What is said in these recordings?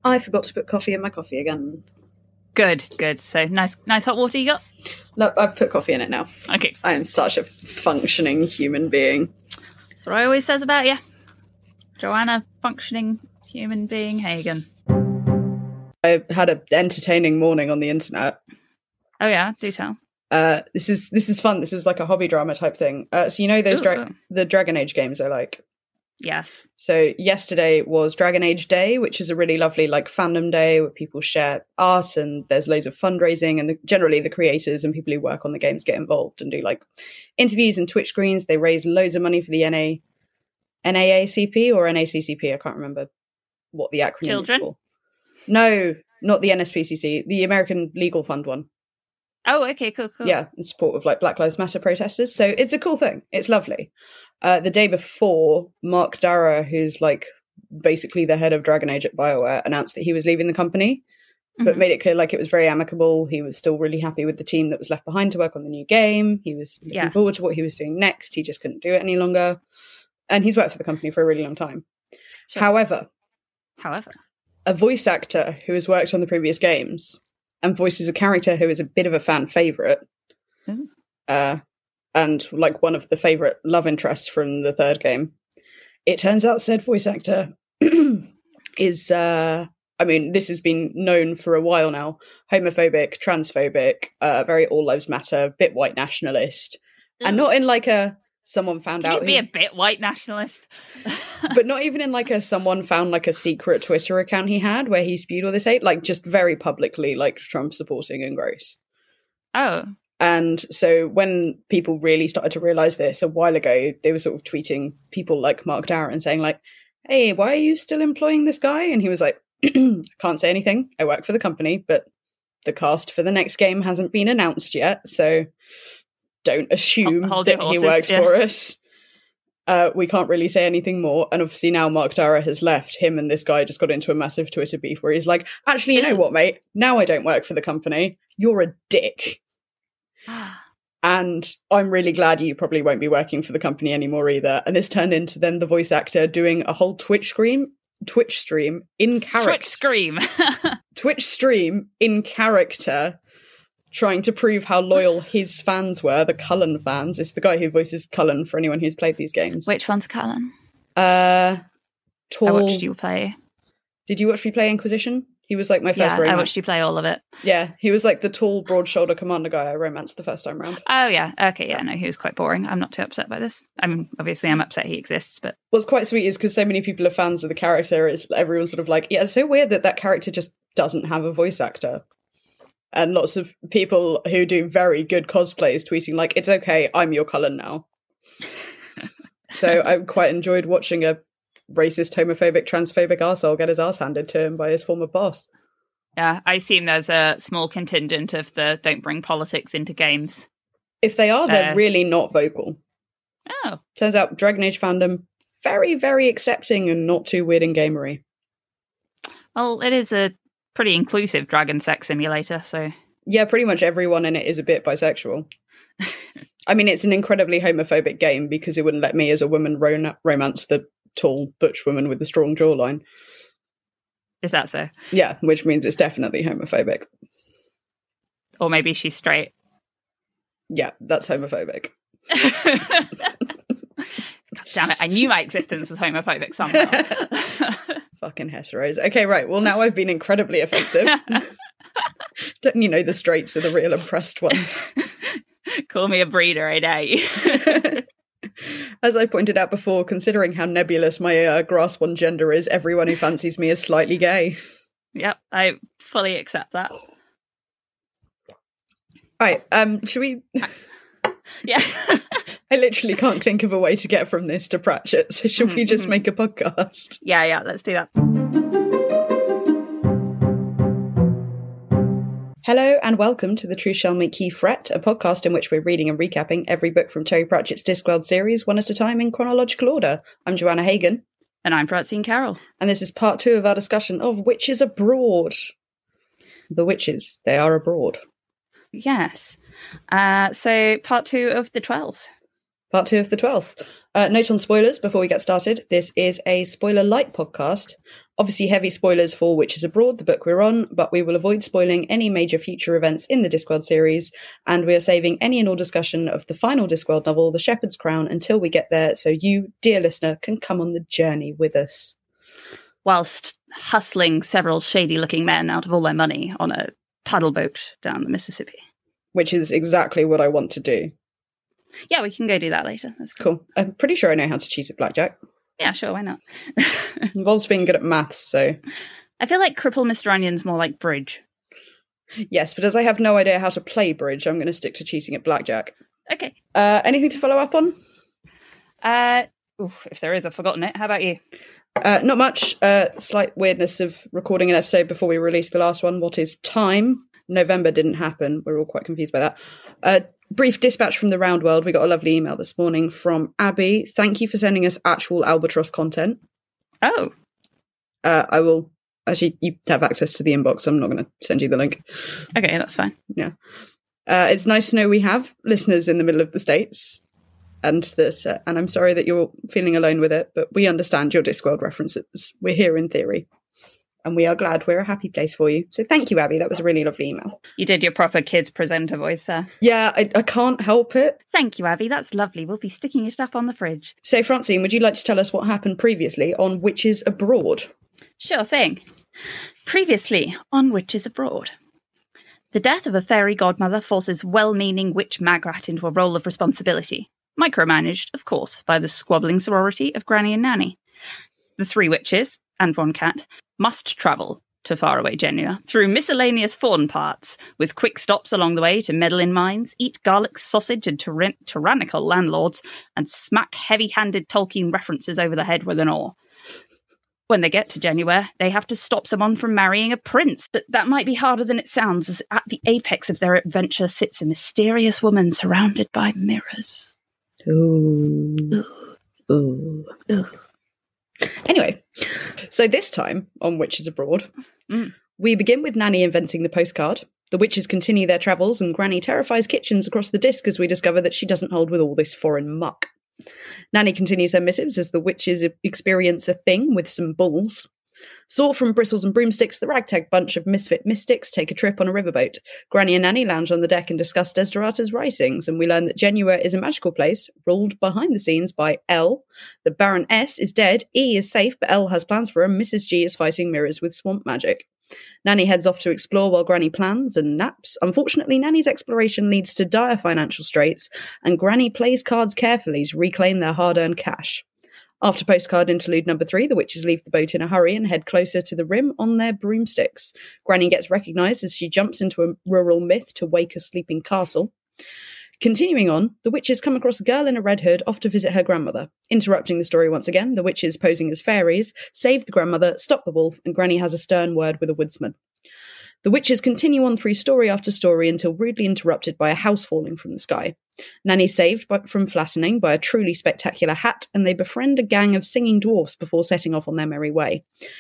I forgot to put coffee in my coffee again. Good. So nice hot water you got? No, I've put coffee in it now. Okay. I am such a functioning human being. That's what I always says about you. Joanna, functioning human being Hagen. I had an entertaining morning on the internet. Oh yeah, do tell. This is fun. This is like a hobby drama type thing. So you know those the Dragon Age games I like? Yes. So yesterday was Dragon Age Day, which is a really lovely like fandom day where people share art and there's loads of fundraising, and generally the creators and people who work on the games get involved and do like interviews and Twitch screens. They raise loads of money for the NAACP or NACCP. I can't remember what the acronym is for. No, not the NSPCC, the American Legal Fund one. Oh, okay, cool. Yeah, in support of like Black Lives Matter protesters. So it's a cool thing. It's lovely. The day before, Mark Darrah, who's like basically the head of Dragon Age at BioWare, announced that he was leaving the company, but made it clear like it was very amicable. He was still really happy with the team that was left behind to work on the new game. He was looking forward to what he was doing next. He just couldn't do it any longer. And he's worked for the company for a really long time. Sure. However, a voice actor who has worked on the previous games and voices a character who is a bit of a fan favourite, and like one of the favourite love interests from the third game. It turns out said voice actor is, I mean, this has been known for a while now, homophobic, transphobic, very all lives matter, bit white nationalist, and not in like a someone found Can out you be a bit white nationalist? but not even in like a someone found like a secret Twitter account he had where he spewed all this hate, like just very publicly like Trump supporting and gross. Oh. And so when people really started to realise this a while ago, they were sort of tweeting people like Mark Darrah and saying like, hey, why are you still employing this guy? And he was like, I can't say anything. I work for the company, but the cast for the next game hasn't been announced yet. So don't assume that he works for us. We can't really say anything more. And obviously now Mark Darrah has left. Him and this guy just got into a massive Twitter beef where he's like, actually, you know what, mate? Now I don't work for the company. You're a dick. And I'm really glad you probably won't be working for the company anymore either. And this turned into then the voice actor doing a whole Twitch stream in character. Twitch stream in character, trying to prove how loyal his fans were, the Cullen fans. It's the guy who voices Cullen for anyone who's played these games. Which one's Cullen? Tall. I watched you play. Did you watch me play Inquisition? He was like my first romance. I watched you play all of it. Yeah, he was like the tall, broad-shoulder commander guy I romanced the first time round. Oh, yeah. Okay, yeah, no, he was quite boring. I'm not too upset by this. I mean, obviously I'm upset he exists, but... What's quite sweet is because so many people are fans of the character, is everyone's sort of like, yeah, it's so weird that character just doesn't have a voice actor. And lots of people who do very good cosplays tweeting like, it's okay, I'm your Cullen now. So I quite enjoyed watching a racist, homophobic, transphobic arsehole get his arse handed to him by his former boss. Yeah, I assume there's a small contingent of the don't bring politics into games. If they are, they're really not vocal. Oh. Turns out Dragon Age fandom, very, very accepting and not too weird and gamery. Well, it is a pretty inclusive dragon sex simulator, so... Yeah, pretty much everyone in it is a bit bisexual. I mean, it's an incredibly homophobic game because it wouldn't let me as a woman romance the tall, butch woman with the strong jawline. Is that so? Yeah, which means it's definitely homophobic. Or maybe she's straight. Yeah, that's homophobic. God damn it, I knew my existence was homophobic somehow. Fucking heteros. Okay, right, well now I've been incredibly offensive. Don't you know the straights are the real oppressed ones? Call me a breeder, I day. As I pointed out before, considering how nebulous my grasp on gender is, everyone who fancies me is slightly gay. Yep, I fully accept that. Right, should we... Yeah. I literally can't think of a way to get from this to Pratchett, so should we just make a podcast? Yeah, let's do that. Hello and welcome to The Truth Shall Make You Fret, a podcast in which we're reading and recapping every book from Terry Pratchett's Discworld series, one at a time in chronological order. I'm Joanna Hagen. And I'm Francine Carroll. And this is part 2 of our discussion of Witches Abroad. The witches, they are abroad. Yes. So part 2 of the 12th. Part 2 of the 12th. Note on spoilers before we get started. This is a spoiler-light podcast. Obviously, heavy spoilers for Witches Abroad, the book we're on, but we will avoid spoiling any major future events in the Discworld series, and we are saving any and all discussion of the final Discworld novel, The Shepherd's Crown, until we get there, so you, dear listener, can come on the journey with us. Whilst hustling several shady-looking men out of all their money on a paddle boat down the Mississippi. Which is exactly what I want to do. Yeah, we can go do that later. That's cool. I'm pretty sure I know how to cheat at blackjack. Yeah, sure, why not? Involves being good at maths, so... I feel like Cripple Mr. Onion's more like bridge. Yes, but as I have no idea how to play bridge, I'm going to stick to cheating at blackjack. Okay. Anything to follow up on? If there is, I've forgotten it. How about you? Not much. Slight weirdness of recording an episode before we released the last one. What is time? November didn't happen. We're all quite confused by that. Brief dispatch from the round world. We got a lovely email this morning from Abby. Thank you for sending us actual Albatross content. Oh. I will... Actually, you have access to the inbox. I'm not going to send you the link. Okay, that's fine. Yeah. It's nice to know we have listeners in the middle of the States. And that, and I'm sorry that you're feeling alone with it, but we understand your Discworld references. We're here in theory. And we are glad we're a happy place for you. So thank you, Abby. That was a really lovely email. You did your proper kids presenter voice there. Yeah, I can't help it. Thank you, Abby. That's lovely. We'll be sticking it up on the fridge. So, Francine, would you like to tell us what happened previously on Witches Abroad? Sure thing. Previously on Witches Abroad. The death of a fairy godmother forces well-meaning witch Magrat into a role of responsibility. Micromanaged, of course, by the squabbling sorority of Granny and Nanny. The three witches, and one cat, must travel to faraway Genua through miscellaneous fawn parts, with quick stops along the way to meddle in mines, eat garlic sausage and tyrannical landlords, and smack heavy-handed Tolkien references over the head with an oar. When they get to Genua, they have to stop someone from marrying a prince, but that might be harder than it sounds, as at the apex of their adventure sits a mysterious woman surrounded by mirrors. Ooh. Ooh. Ooh. Ooh. Anyway, so this time on Witches Abroad, we begin with Nanny inventing the postcard. The witches continue their travels, and Granny terrifies kitchens across the disc as we discover that she doesn't hold with all this foreign muck. Nanny continues her missives as the witches experience a thing with some bulls. Sought from bristles and broomsticks, the ragtag bunch of misfit mystics take a trip on a riverboat. Granny and Nanny lounge on the deck and discuss Desiderata's writings, and we learn that Genua is a magical place, ruled behind the scenes by L. The Baron S is dead, E is safe, but L has plans for her, Mrs. G is fighting mirrors with swamp magic. Nanny heads off to explore while Granny plans and naps. Unfortunately, Nanny's exploration leads to dire financial straits, and Granny plays cards carefully to reclaim their hard-earned cash. After postcard interlude number 3, the witches leave the boat in a hurry and head closer to the rim on their broomsticks. Granny gets recognised as she jumps into a rural myth to wake a sleeping castle. Continuing on, the witches come across a girl in a red hood off to visit her grandmother. Interrupting the story once again, the witches, posing as fairies, save the grandmother, stop the wolf, and Granny has a stern word with a woodsman. The witches continue on through story after story until rudely interrupted by a house falling from the sky. Nanny's saved from flattening by a truly spectacular hat, and they befriend a gang of singing dwarfs before setting off on their merry way.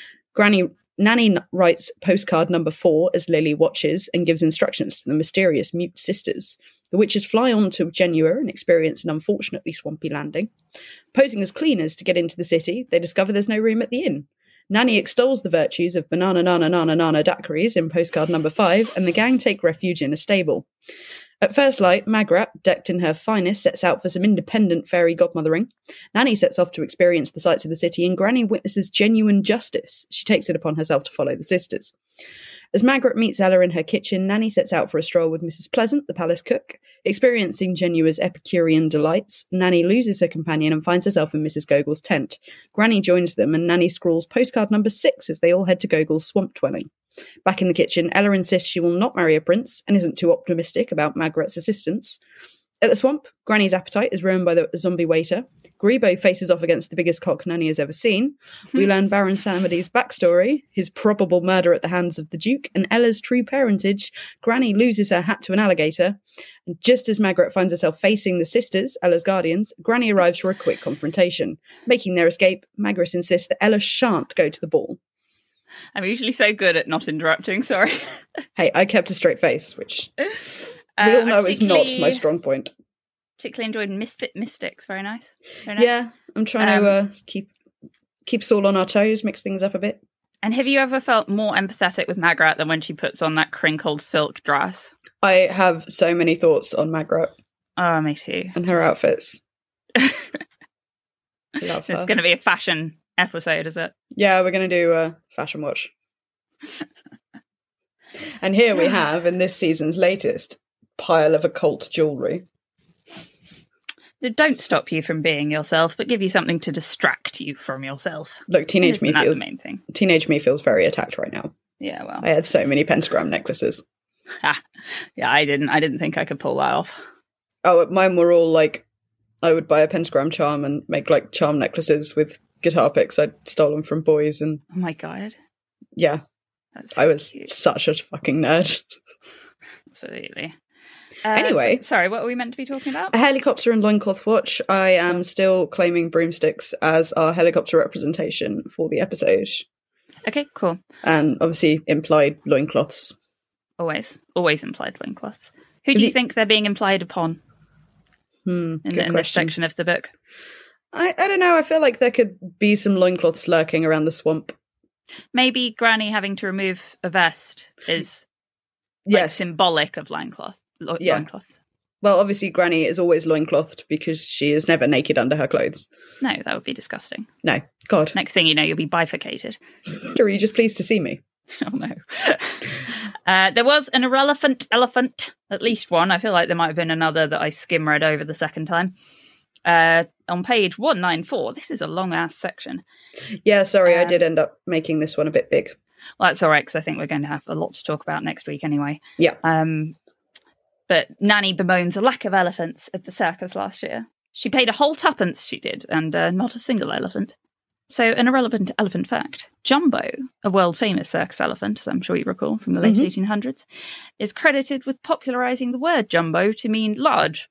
Nanny writes postcard number 4 as Lily watches and gives instructions to the mysterious mute sisters. The witches fly on to Genua and experience an unfortunately swampy landing. Posing as cleaners to get into the city, they discover there's no room at the inn. Nanny extols the virtues of banana nana nana nana daiquiris in postcard number 5, and the gang take refuge in a stable. At first light, Magrat, decked in her finest, sets out for some independent fairy godmothering. Nanny sets off to experience the sights of the city, and Granny witnesses genuine justice. She takes it upon herself to follow the sisters. As Magrat meets Ella in her kitchen, Nanny sets out for a stroll with Mrs. Pleasant, the palace cook. Experiencing Genua's Epicurean delights, Nanny loses her companion and finds herself in Mrs. Gogol's tent. Granny joins them, and Nanny scrawls postcard number 6 as they all head to Gogol's swamp dwelling. Back in the kitchen, Ella insists she will not marry a prince and isn't too optimistic about Magrat's assistance. At the swamp, Granny's appetite is ruined by the zombie waiter. Grebo faces off against the biggest cock Nanny has ever seen. We learn Baron Sammedy's backstory, his probable murder at the hands of the Duke, and Ella's true parentage. Granny loses her hat to an alligator. And just as Magrat finds herself facing the sisters, Ella's guardians, Granny arrives for a quick confrontation. Making their escape, Magrat insists that Ella shan't go to the ball. I'm usually so good at not interrupting, sorry. Hey, I kept a straight face, which we all know is not my strong point. Particularly enjoyed Misfit Mystics, very nice. Very nice. Yeah, I'm trying to keep us all on our toes, mix things up a bit. And have you ever felt more empathetic with Magrat than when she puts on that crinkled silk dress? I have so many thoughts on Magrat. Oh, me too. And her outfits. Love her. It's going to be a fashion episode, is it? Yeah, we're going to do a fashion watch. And here we have, in this season's latest, pile of occult jewellery. They don't stop you from being yourself, but give you something to distract you from yourself. Look, teenage me feels the main thing. Teenage me feels very attacked right now. Yeah, well, I had so many pentagram necklaces. Yeah, I didn't think I could pull that off. Oh, mine were all like, I would buy a pentagram charm and make like charm necklaces with guitar picks I'd stolen from boys, and oh my god, yeah, that's so I was cute. such a fucking nerd. Absolutely. Anyway, sorry, what were we meant to be talking about? A helicopter and loincloth watch. I am still claiming broomsticks as our helicopter representation for the episode. Okay, cool. And obviously implied loincloths. Always implied loincloths. Who do you think they're being implied upon in this section of the book? I don't know. I feel like there could be some loincloths lurking around the swamp. Maybe Granny having to remove a vest is symbolic of loincloths. Well, obviously Granny is always loinclothed because she is never naked under her clothes. No, that would be disgusting. No. God. Next thing you know, you'll be bifurcated. Are you just pleased to see me? Oh, no. There was an irrelevant elephant, at least one. I feel like there might have been another that I skim-read over the second time. On page 194. This is a long-ass section. Yeah, sorry, I did end up making this one a bit big. Well, that's all right, because I think we're going to have a lot to talk about next week anyway. Yeah. But Nanny bemoans a lack of elephants at the circus last year. She paid a whole tuppence, she did, and not a single elephant. So, an irrelevant elephant fact. Jumbo, a world-famous circus elephant, as I'm sure you recall, from the late 1800s, is credited with popularising the word jumbo to mean large,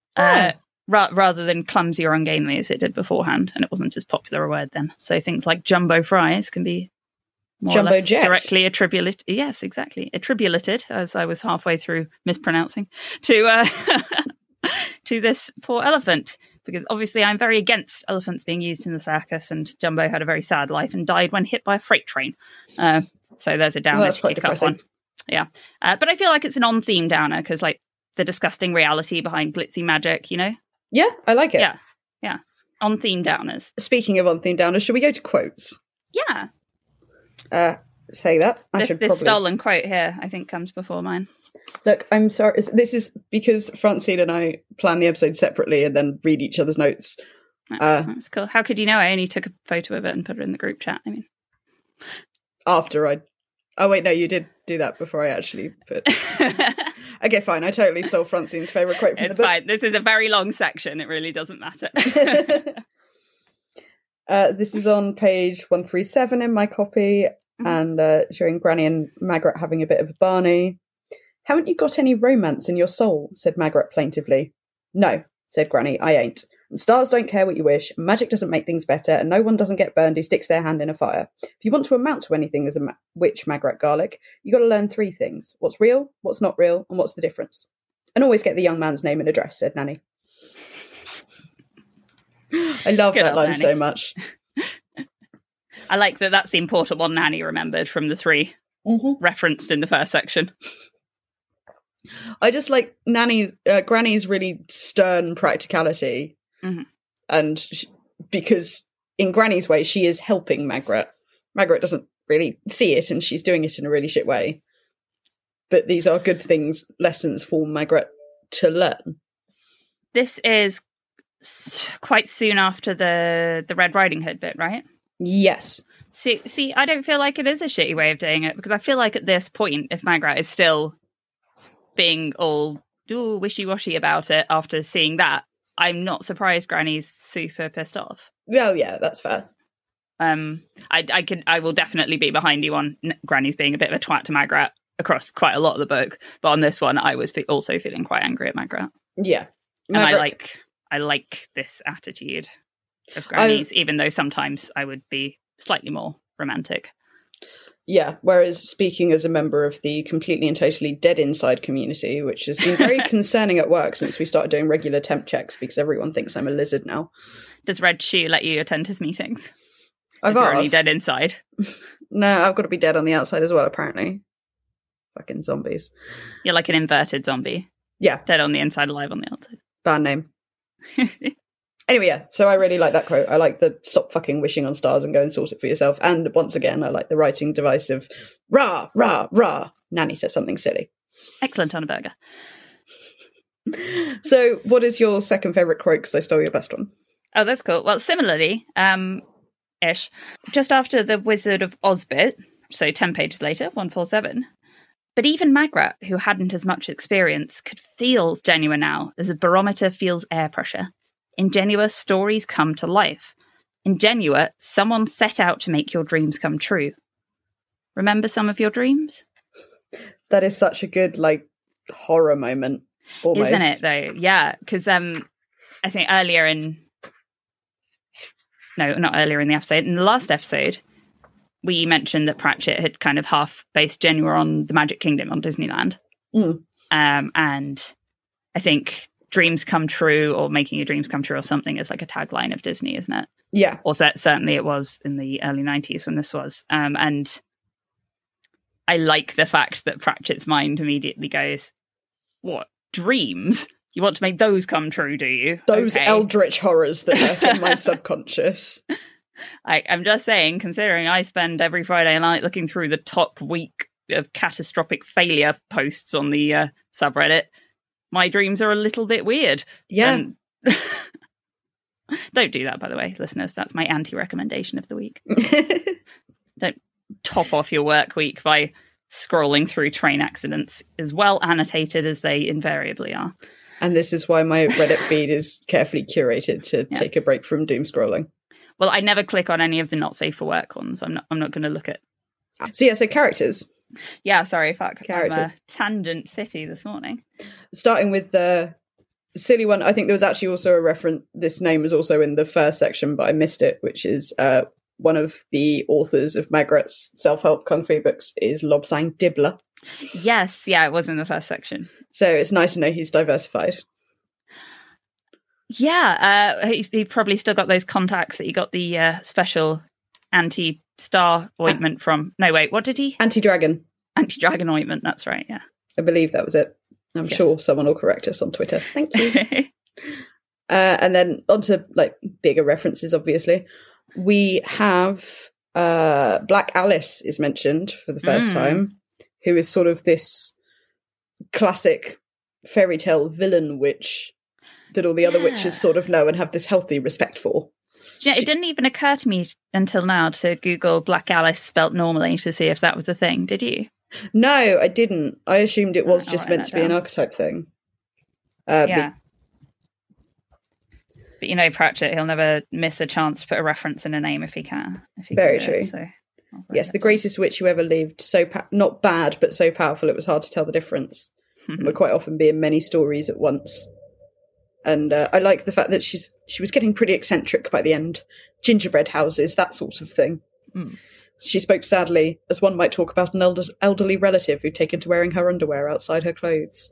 rather than clumsy or ungainly as it did beforehand, and it wasn't as popular a word then. So things like jumbo fries can be more jumbo or less jet. Directly attributed. Yes, exactly. Attributed, as I was halfway through mispronouncing, to to this poor elephant. Because obviously I'm very against elephants being used in the circus, and Jumbo had a very sad life and died when hit by a freight train. So there's a downer to kick off on. Yeah. But I feel like it's an on-theme downer because, like, the disgusting reality behind glitzy magic, you know? Yeah, I like it. Yeah. On-theme downers. Speaking of on-theme downers, should we go to quotes? Yeah. Say that. This stolen quote here, I think, comes before mine. Look, I'm sorry. This is because Francine and I plan the episode separately and then read each other's notes. That's cool. How could you know? I only took a photo of it and put it in the group chat. I mean, after I... Oh, wait, no, you did do that before I actually put... Okay, fine. I totally stole Francine's favourite quote from the book. It's fine. This is a very long section. It really doesn't matter. This is on page 137 in my copy, and showing Granny and Magrat having a bit of a Barney. "Haven't you got any romance in your soul?" said Magrat plaintively. "No," said Granny, "I ain't. And stars don't care what you wish, and magic doesn't make things better, and no one doesn't get burned who sticks their hand in a fire. If you want to amount to anything as a witch, Magrat Garlick, you got to learn 3 things. What's real, what's not real, and what's the difference. And always get the young man's name and address," said Nanny. I love that line so much. I like that that's the important one Nanny remembered from the 3 referenced in the first section. I just like Granny's really stern practicality. And because in Granny's way, she is helping Magrat. Magrat doesn't really see it, and she's doing it in a really shit way. But these are good lessons for Magrat to learn. This is quite soon after the Red Riding Hood bit, right? Yes. See, I don't feel like it is a shitty way of doing it, because I feel like at this point, if Magrat is still being all wishy-washy about it after seeing that, I'm not surprised Granny's super pissed off. Well, yeah, that's fair. I will definitely be behind you on Granny's being a bit of a twat to Magrat across quite a lot of the book, but on this one, I was also feeling quite angry at Magrat. Yeah, and I like this attitude of Granny's, even though sometimes I would be slightly more romantic. Yeah, whereas speaking as a member of the completely and totally dead inside community, which has been very concerning at work since we started doing regular temp checks because everyone thinks I'm a lizard now. Does Red Shoe let you attend his meetings? I've asked. You're only dead inside. No, I've got to be dead on the outside as well, apparently. Fucking zombies. You're like an inverted zombie. Yeah. Dead on the inside, alive on the outside. Bad name. Anyway, yeah, so I really like that quote. I like the stop fucking wishing on stars and go and source it for yourself. And once again, I like the writing device of rah, rah, rah. Nanny says something silly. Excellent on a burger. So what is your second favourite quote? Because I stole your best one. Oh, that's cool. Well, similarly, ish, just after the Wizard of Oz bit, so 10 pages later, 147, but even Magrat, who hadn't as much experience, could feel Genua now as a barometer feels air pressure. In Genua, stories come to life. In Genua, someone set out to make your dreams come true. Remember some of your dreams? That is such a good, like, horror moment. Almost. Isn't it, though? Yeah, because I think earlier in... No, not earlier in the episode. In the last episode, we mentioned that Pratchett had kind of half-based Genua on the Magic Kingdom on Disneyland. And I think dreams come true, or making your dreams come true, or something is like a tagline of Disney, isn't it? Yeah. Or certainly it was in the early 90s when this was. And I like the fact that Pratchett's mind immediately goes, what, dreams? You want to make those come true, do you? Those okay. eldritch horrors that lurk in my subconscious. I'm just saying, considering I spend every Friday night looking through the top week of catastrophic failure posts on the subreddit, my dreams are a little bit weird. Yeah. Don't do that, by the way, listeners. That's my anti-recommendation of the week. Don't top off your work week by scrolling through train accidents, as well annotated as they invariably are. And this is why my Reddit feed is carefully curated to take a break from doom scrolling. Well, I never click on any of the not safe for work ones. I'm not going to look at. So characters. Yeah, sorry, fuck. Characters. I'm a tangent city this morning. Starting with the silly one, I think there was actually also a reference. This name was also in the first section, but I missed it, which is one of the authors of Magrat's self-help kung fu books is Lobsang Dibbler. Yes, yeah, it was in the first section. So it's nice to know he's diversified. Yeah, he probably still got those contacts that he got the special anti-star ointment from. No, wait, what did he? Anti-dragon. Anti-dragon ointment, that's right, yeah. I believe that was it. I'm sure someone will correct us on Twitter. Thank you. And then onto like bigger references, obviously. We have Black Alice is mentioned for the first time, who is sort of this classic fairy tale villain witch that all the other witches sort of know and have this healthy respect for. Yeah, it didn't even occur to me until now to Google Black Alice spelt normally to see if that was a thing. Did you? No, I didn't. I assumed it was just meant to be an archetype thing. Yeah. But you know, Pratchett, he'll never miss a chance to put a reference in a name if he can. Very true. Yes, the greatest witch who ever lived, so not bad, but so powerful it was hard to tell the difference. Would quite often be in many stories at once. And I like the fact that she was getting pretty eccentric by the end. Gingerbread houses, that sort of thing. She spoke sadly, as one might talk about an elderly relative who'd taken to wearing her underwear outside her clothes.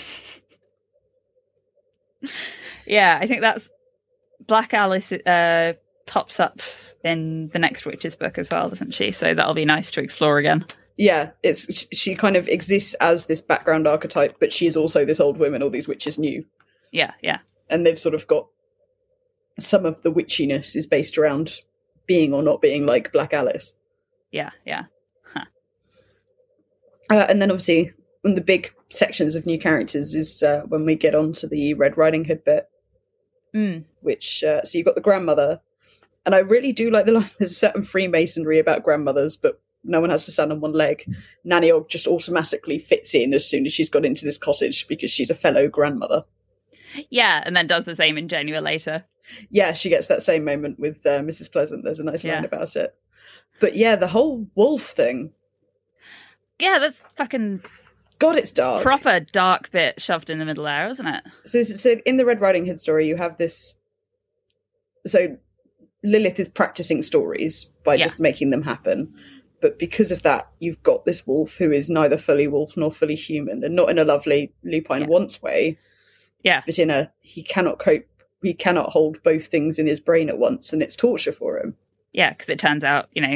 Yeah, I think that's Black Alice pops up in the next Witches book as well, doesn't she? So that'll be nice to explore again. Yeah, she kind of exists as this background archetype, but she is also this old woman all these witches knew. Yeah. And they've sort of got some of the witchiness is based around being or not being like Black Alice. Yeah. Huh. And then obviously one of the big sections of new characters is when we get on to the Red Riding Hood bit, which, so you've got the grandmother, and I really do like the line, there's a certain Freemasonry about grandmothers, but no one has to stand on one leg. Nanny Ogg just automatically fits in as soon as she's got into this cottage because she's a fellow grandmother. Yeah, and then does the same in Genua later. Yeah, she gets that same moment with Mrs. Pleasant. There's a nice line about it. But yeah, the whole wolf thing. Yeah, that's fucking... God, it's dark. Proper dark bit shoved in the middle there, isn't it? So in the Red Riding Hood story, you have this... So Lilith is practicing stories by just making them happen. But because of that, you've got this wolf who is neither fully wolf nor fully human, and not in a lovely Lupine wants way. Yeah. But in a, he cannot cope, he cannot hold both things in his brain at once, and it's torture for him. Yeah, because it turns out, you know,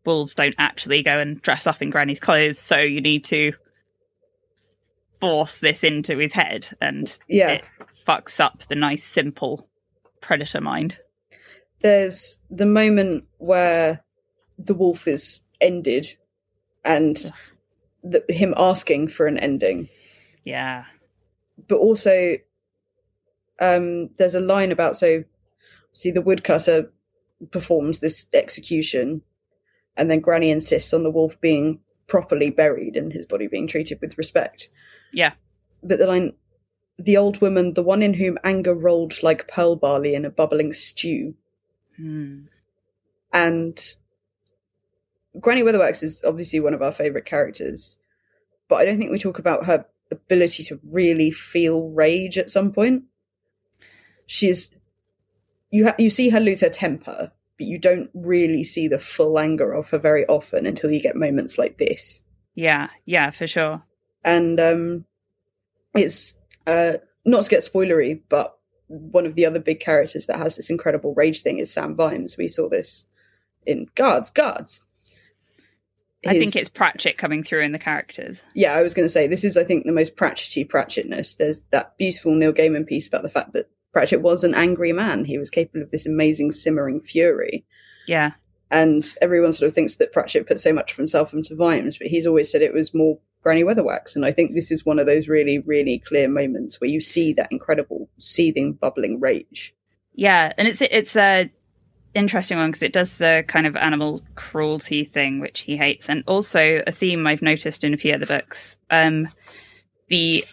wolves don't actually go and dress up in Granny's clothes, so you need to force this into his head, and it fucks up the nice, simple predator mind. There's the moment where the wolf is ended and him asking for an ending. Yeah. But also, there's a line about, the woodcutter performs this execution, and then Granny insists on the wolf being properly buried and his body being treated with respect. Yeah. But the line, the old woman, the one in whom anger rolled like pearl barley in a bubbling stew. And Granny Weatherwax is obviously one of our favourite characters, but I don't think we talk about her ability to really feel rage at some point. She's you see her lose her temper, but you don't really see the full anger of her very often until you get moments like this. Yeah, for sure. And it's not to get spoilery, but one of the other big characters that has this incredible rage thing is Sam Vimes. We saw this in Guards. I think it's Pratchett coming through in the characters. Yeah, I was going to say, this is, I think, the most Pratchettness. There's that beautiful Neil Gaiman piece about the fact that Pratchett was an angry man. He was capable of this amazing simmering fury. Yeah. And everyone sort of thinks that Pratchett put so much of himself into Vimes, but he's always said it was more Granny Weatherwax. And I think this is one of those really, really clear moments where you see that incredible seething, bubbling rage. Yeah, and it's a interesting one because it does the kind of animal cruelty thing, which he hates, and also a theme I've noticed in a few other books. He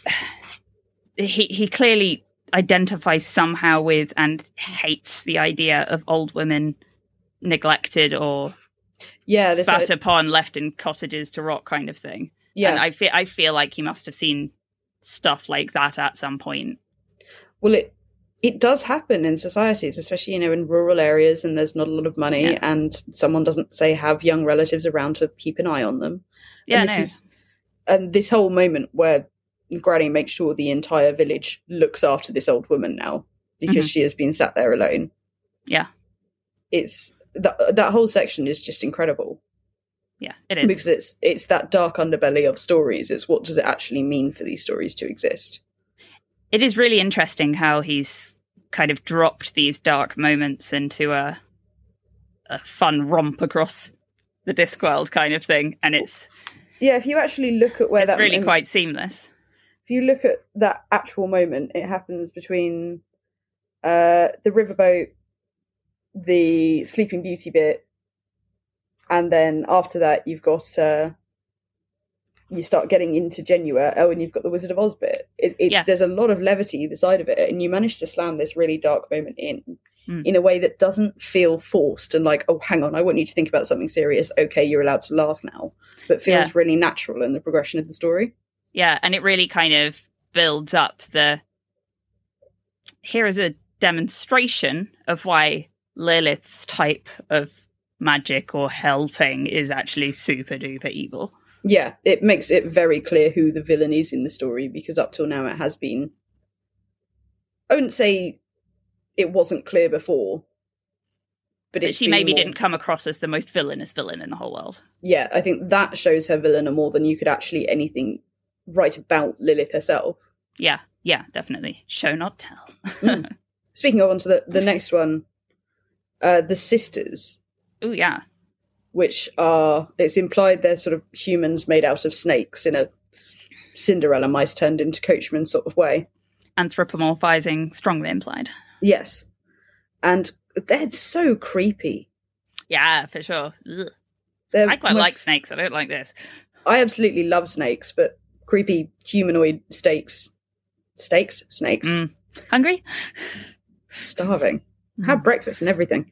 clearly identifies somehow with and hates the idea of old women neglected or spat upon, left in cottages to rot, kind of thing. Yeah, and I feel like he must have seen stuff like that at some point. Well, it does happen in societies, especially, in rural areas, and there's not a lot of money, and someone doesn't, say, have young relatives around to keep an eye on them. Yeah, and this whole moment where Granny makes sure the entire village looks after this old woman now because she has been sat there alone. Yeah. It's that whole section is just incredible. Yeah, it is. Because it's that dark underbelly of stories. It's what does it actually mean for these stories to exist? It is really interesting how he's kind of dropped these dark moments into a fun romp across the Discworld kind of thing. And it's... Yeah, if you actually look at where it's really quite seamless. If you look at that actual moment, it happens between the riverboat, the Sleeping Beauty bit, and then after that you've got... you start getting into Genua, and you've got the Wizard of Oz bit. There's a lot of levity either side of it, and you manage to slam this really dark moment in a way that doesn't feel forced and like, oh, hang on, I want you to think about something serious. Okay, you're allowed to laugh now. But feels really natural in the progression of the story. Yeah, and it really kind of builds up here is a demonstration of why Lilith's type of magic or helping is actually super duper evil. Yeah, it makes it very clear who the villain is in the story, because up till now it has been... I wouldn't say it wasn't clear before, but she maybe didn't come across as the most villainous villain in the whole world. Yeah, I think that shows her villain more than you could actually anything write about Lilith herself. Yeah, definitely. Show not tell. Speaking of, onto the next one, the sisters. Oh, yeah. Which are, it's implied they're sort of humans made out of snakes in a Cinderella mice turned into coachmen sort of way. Anthropomorphizing, strongly implied. Yes. And they're so creepy. Yeah, for sure. I quite like snakes. I don't like this. I absolutely love snakes, but creepy humanoid snakes. Hungry? Starving. Had breakfast and everything.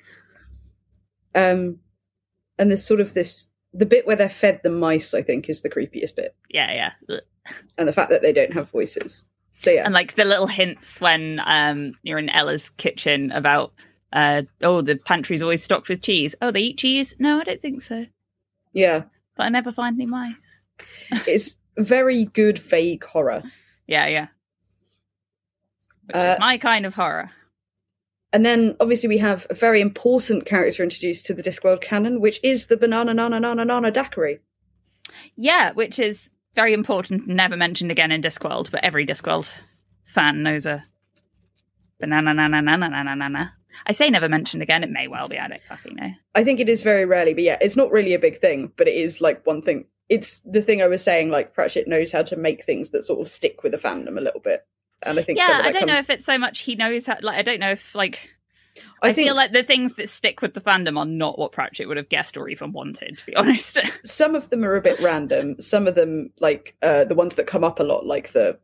And there's sort of the bit where they're fed the mice, I think, is the creepiest bit. Yeah. And the fact that they don't have voices. So, yeah. And, like, the little hints when you're in Ella's kitchen about, the pantry's always stocked with cheese. Oh, they eat cheese? No, I don't think so. Yeah. But I never find any mice. It's very good vague horror. Yeah. Which is my kind of horror. And then, obviously, we have a very important character introduced to the Discworld canon, which is the Banana Nana Nana Nana Daiquiri. Yeah, which is very important, never mentioned again in Discworld, but every Discworld fan knows a Banana Nana Nana Nana Nana. I say never mentioned again, it may well be, I don't fucking know. I think it is very rarely, but yeah, it's not really a big thing, but it is like one thing. It's the thing I was saying, like, Pratchett knows how to make things that sort of stick with the fandom a little bit. And I think I don't know if it's so much he knows how, like, I don't know if, like, I feel like the things that stick with the fandom are not what Pratchett would have guessed or even wanted, to be honest. Some of them are a bit random. Some of them, like, the ones that come up a lot, like the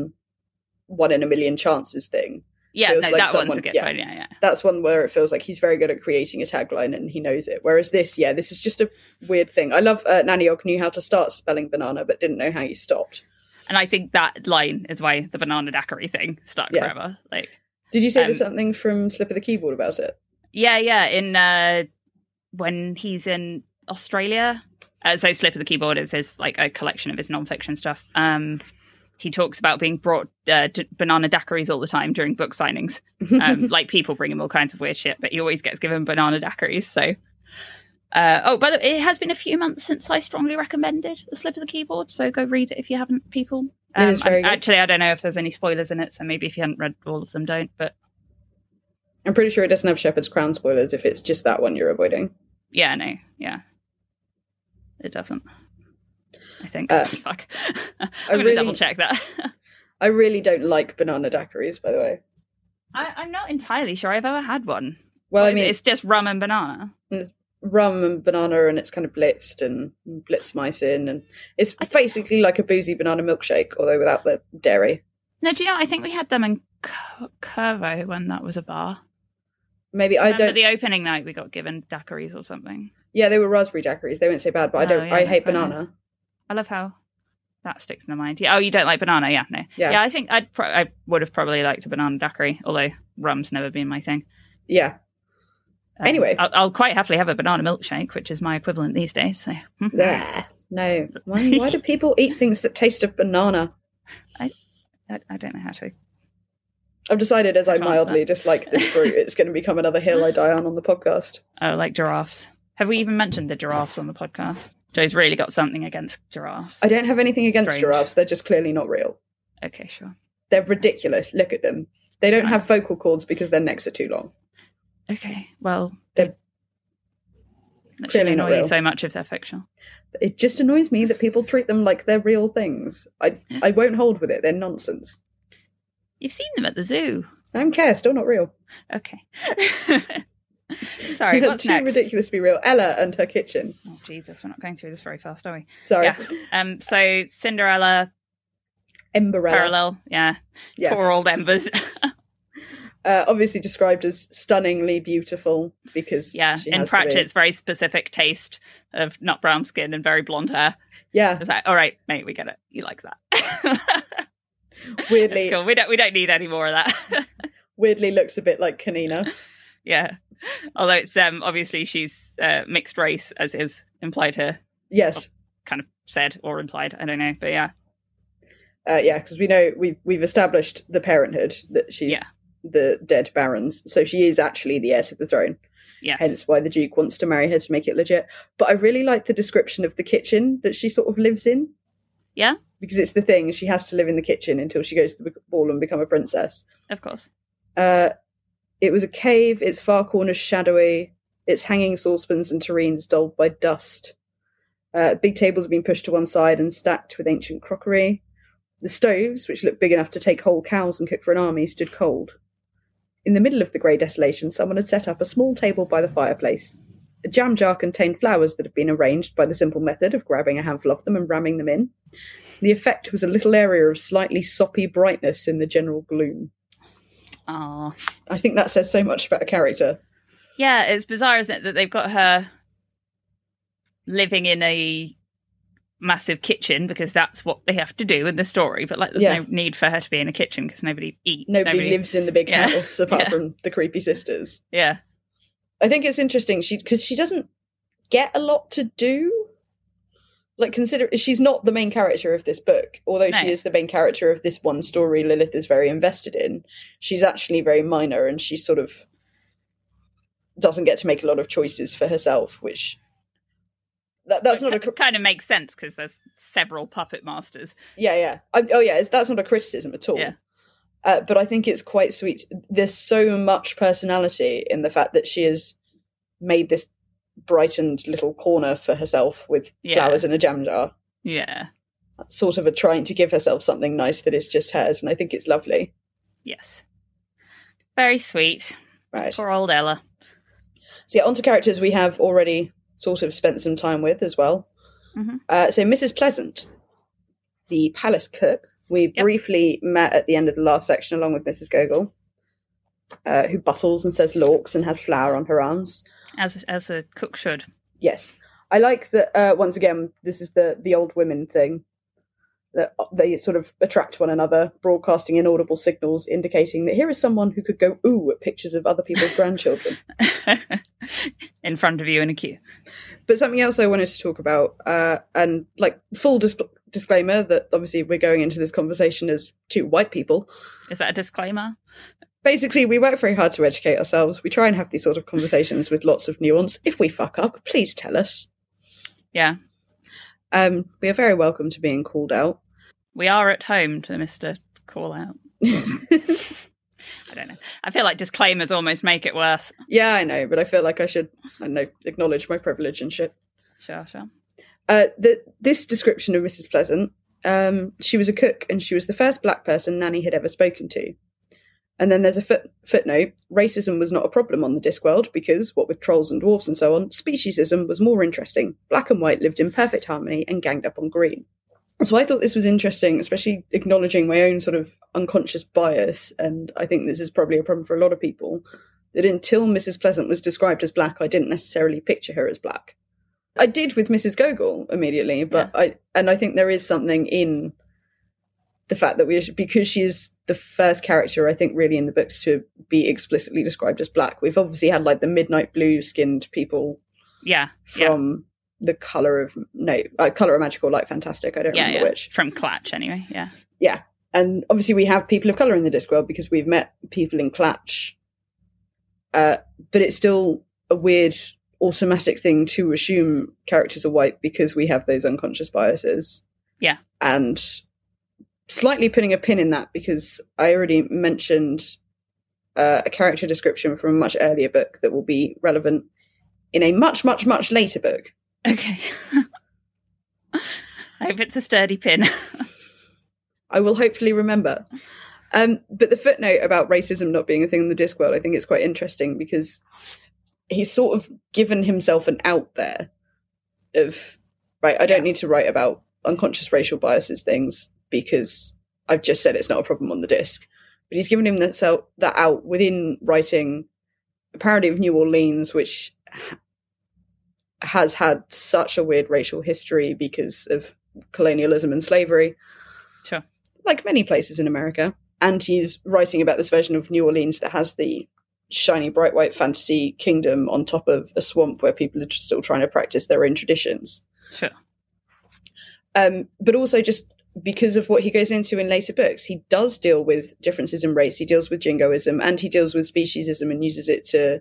1 in a million chances thing. Yeah, no, like that one's a good one, yeah. That's one where it feels like he's very good at creating a tagline and he knows it. Whereas this is just a weird thing. I love Naniog knew how to start spelling banana, but didn't know how you stopped. And I think that line is why the banana daiquiri thing stuck forever. Like, did you say there's something from Slip of the Keyboard about it? Yeah. In when he's in Australia, so Slip of the Keyboard is his, like, a collection of his non-fiction stuff. He talks about being brought banana daiquiris all the time during book signings. Like, people bring him all kinds of weird shit, but he always gets given banana daiquiris. So, but it has been a few months since I strongly recommended The Slip of the Keyboard, so go read it if you haven't, people. It is very good. Actually, I don't know if there's any spoilers in it, so maybe if you haven't read all of them, don't. But I'm pretty sure it doesn't have Shepherd's Crown spoilers if it's just that one you're avoiding. Yeah, no, yeah. It doesn't. I think. Fuck. I'm going to double check that. I really don't like banana daiquiris, by the way. I'm not entirely sure I've ever had one. Well, I mean, it's just rum and banana. Rum and banana, and it's kind of blitzed and blitzmeissen, and it's basically like a boozy banana milkshake, although without the dairy. No, do you know, I think we had them in Curvo when that was a bar. Maybe I don't. The opening night we got given daiquiris or something. Yeah, they were raspberry daiquiris. They weren't so bad, but I hate banana. I love how that sticks in the mind. Yeah. Oh, you don't like banana? Yeah, no. Yeah, I think I would have probably liked a banana daiquiri, although rum's never been my thing. Yeah. Anyway, I'll quite happily have a banana milkshake, which is my equivalent these days. So. No. Why do people eat things that taste of banana? I don't know how to. I've decided, as I mildly dislike this fruit, it's going to become another hill I die on the podcast. Oh, like giraffes. Have we even mentioned the giraffes on the podcast? Joe's really got something against giraffes. I don't have anything against giraffes. They're just clearly not real. Okay, sure. They're ridiculous. Look at them. They don't have vocal cords because their necks are too long. Okay, well, they're clearly not real. So much if they're fictional. It just annoys me that people treat them like they're real things. I won't hold with it. They're nonsense. You've seen them at the zoo. I don't care. Still not real. Okay. Sorry, what's too next? Ridiculous to be real. Ella and her kitchen. Oh, Jesus, we're not going through this very fast, are we? Sorry. Yeah. So Cinderella. Emberella. Parallel, yeah. Poor old Embers. Obviously described as stunningly beautiful because she in Pratchett's very specific taste of nut brown skin and very blonde hair. Yeah. It's like, all right, mate, we get it. You like that. Weirdly. Cool. We don't need any more of that. Weirdly looks a bit like Kanina. Yeah. Although it's obviously she's mixed race, as is implied here. Yes. Kind of said or implied. I don't know, but yeah. Because we know we've established the parenthood that she's the dead Baron's, so she is actually the heir to the throne. Yes. Hence why the Duke wants to marry her to make it legit. But I really like the description of the kitchen that she sort of lives in. Yeah. Because it's the thing, she has to live in the kitchen until she goes to the ball and become a princess. Of course. It was a cave, its far corners shadowy, its hanging saucepans and tureens dulled by dust. Big tables have been pushed to one side and stacked with ancient crockery. The stoves, which looked big enough to take whole cows and cook for an army, stood cold. In the middle of the grey desolation, someone had set up a small table by the fireplace. A jam jar contained flowers that had been arranged by the simple method of grabbing a handful of them and ramming them in. The effect was a little area of slightly soppy brightness in the general gloom. Aww. I think that says so much about a character. Yeah, it's bizarre, isn't it, that they've got her living in a massive kitchen because that's what they have to do in the story, but like there's no need for her to be in a kitchen because nobody eats. Nobody lives in the big house apart from the creepy sisters. Yeah. I think it's interesting because she doesn't get a lot to do. Like, consider she's not the main character of this book, although she is the main character of this one story Lilith is very invested in. She's actually very minor, and she's sort of doesn't get to make a lot of choices for herself, which that's not kind of makes sense because there's several puppet masters. That's not a criticism at all. But I think it's quite sweet. There's so much personality in the fact that she has made this brightened little corner for herself with flowers in a jam jar. Yeah. Sort of trying to give herself something nice that is just hers, and I think it's lovely. Yes. Very sweet. Right. Poor old Ella. So onto characters we have already sort of spent some time with as well. Mm-hmm. So Mrs. Pleasant, the palace cook, we briefly met at the end of the last section along with Mrs. Gogol, who bustles and says lorks and has flour on her arms. As a cook should. Yes. I like that, once again, this is the old women thing, that they sort of attract one another, broadcasting inaudible signals indicating that here is someone who could go ooh at pictures of other people's grandchildren. In front of you in a queue. But something else I wanted to talk about, and like full disclaimer that obviously we're going into this conversation as two white people. Is that a disclaimer? Basically, we work very hard to educate ourselves. We try and have these sort of conversations with lots of nuance. If we fuck up, please tell us. Yeah. We are very welcome to being called out. We are at home to Mr. Call Out. I don't know. I feel like disclaimers almost make it worse. Yeah, I know, but I feel like I should, acknowledge my privilege and shit. Sure. This description of Mrs. Pleasant, she was a cook and she was the first black person Nanny had ever spoken to. And then there's a footnote, racism was not a problem on the Discworld because, what with trolls and dwarves and so on, speciesism was more interesting. Black and white lived in perfect harmony and ganged up on green. So I thought this was interesting, especially acknowledging my own sort of unconscious bias, and I think this is probably a problem for a lot of people, that until Mrs. Pleasant was described as black, I didn't necessarily picture her as black. I did with Mrs. Gogol immediately, but I think there is something in the fact that because she is the first character, I think, really in the books to be explicitly described as black. We've obviously had like the midnight blue skinned people from the Colour of Magical Light Fantastic. I don't remember which. From Clatch, anyway, yeah. Yeah. And obviously we have people of colour in the Discworld because we've met people in Clatch. But it's still a weird automatic thing to assume characters are white because we have those unconscious biases. Yeah. And slightly putting a pin in that because I already mentioned a character description from a much earlier book that will be relevant in a much, much, much later book. Okay. I hope it's a sturdy pin. I will hopefully remember. But the footnote about racism not being a thing in the Discworld, I think it's quite interesting because he's sort of given himself an out there of, right, I don't need to write about unconscious racial biases things because I've just said it's not a problem on the disc. But he's given him that out within writing a parody of New Orleans, which has had such a weird racial history because of colonialism and slavery. Sure. Like many places in America. And he's writing about this version of New Orleans that has the shiny, bright white fantasy kingdom on top of a swamp where people are just still trying to practice their own traditions. Sure. But also just because of what he goes into in later books, he does deal with differences in race, he deals with jingoism, and he deals with speciesism and uses it to,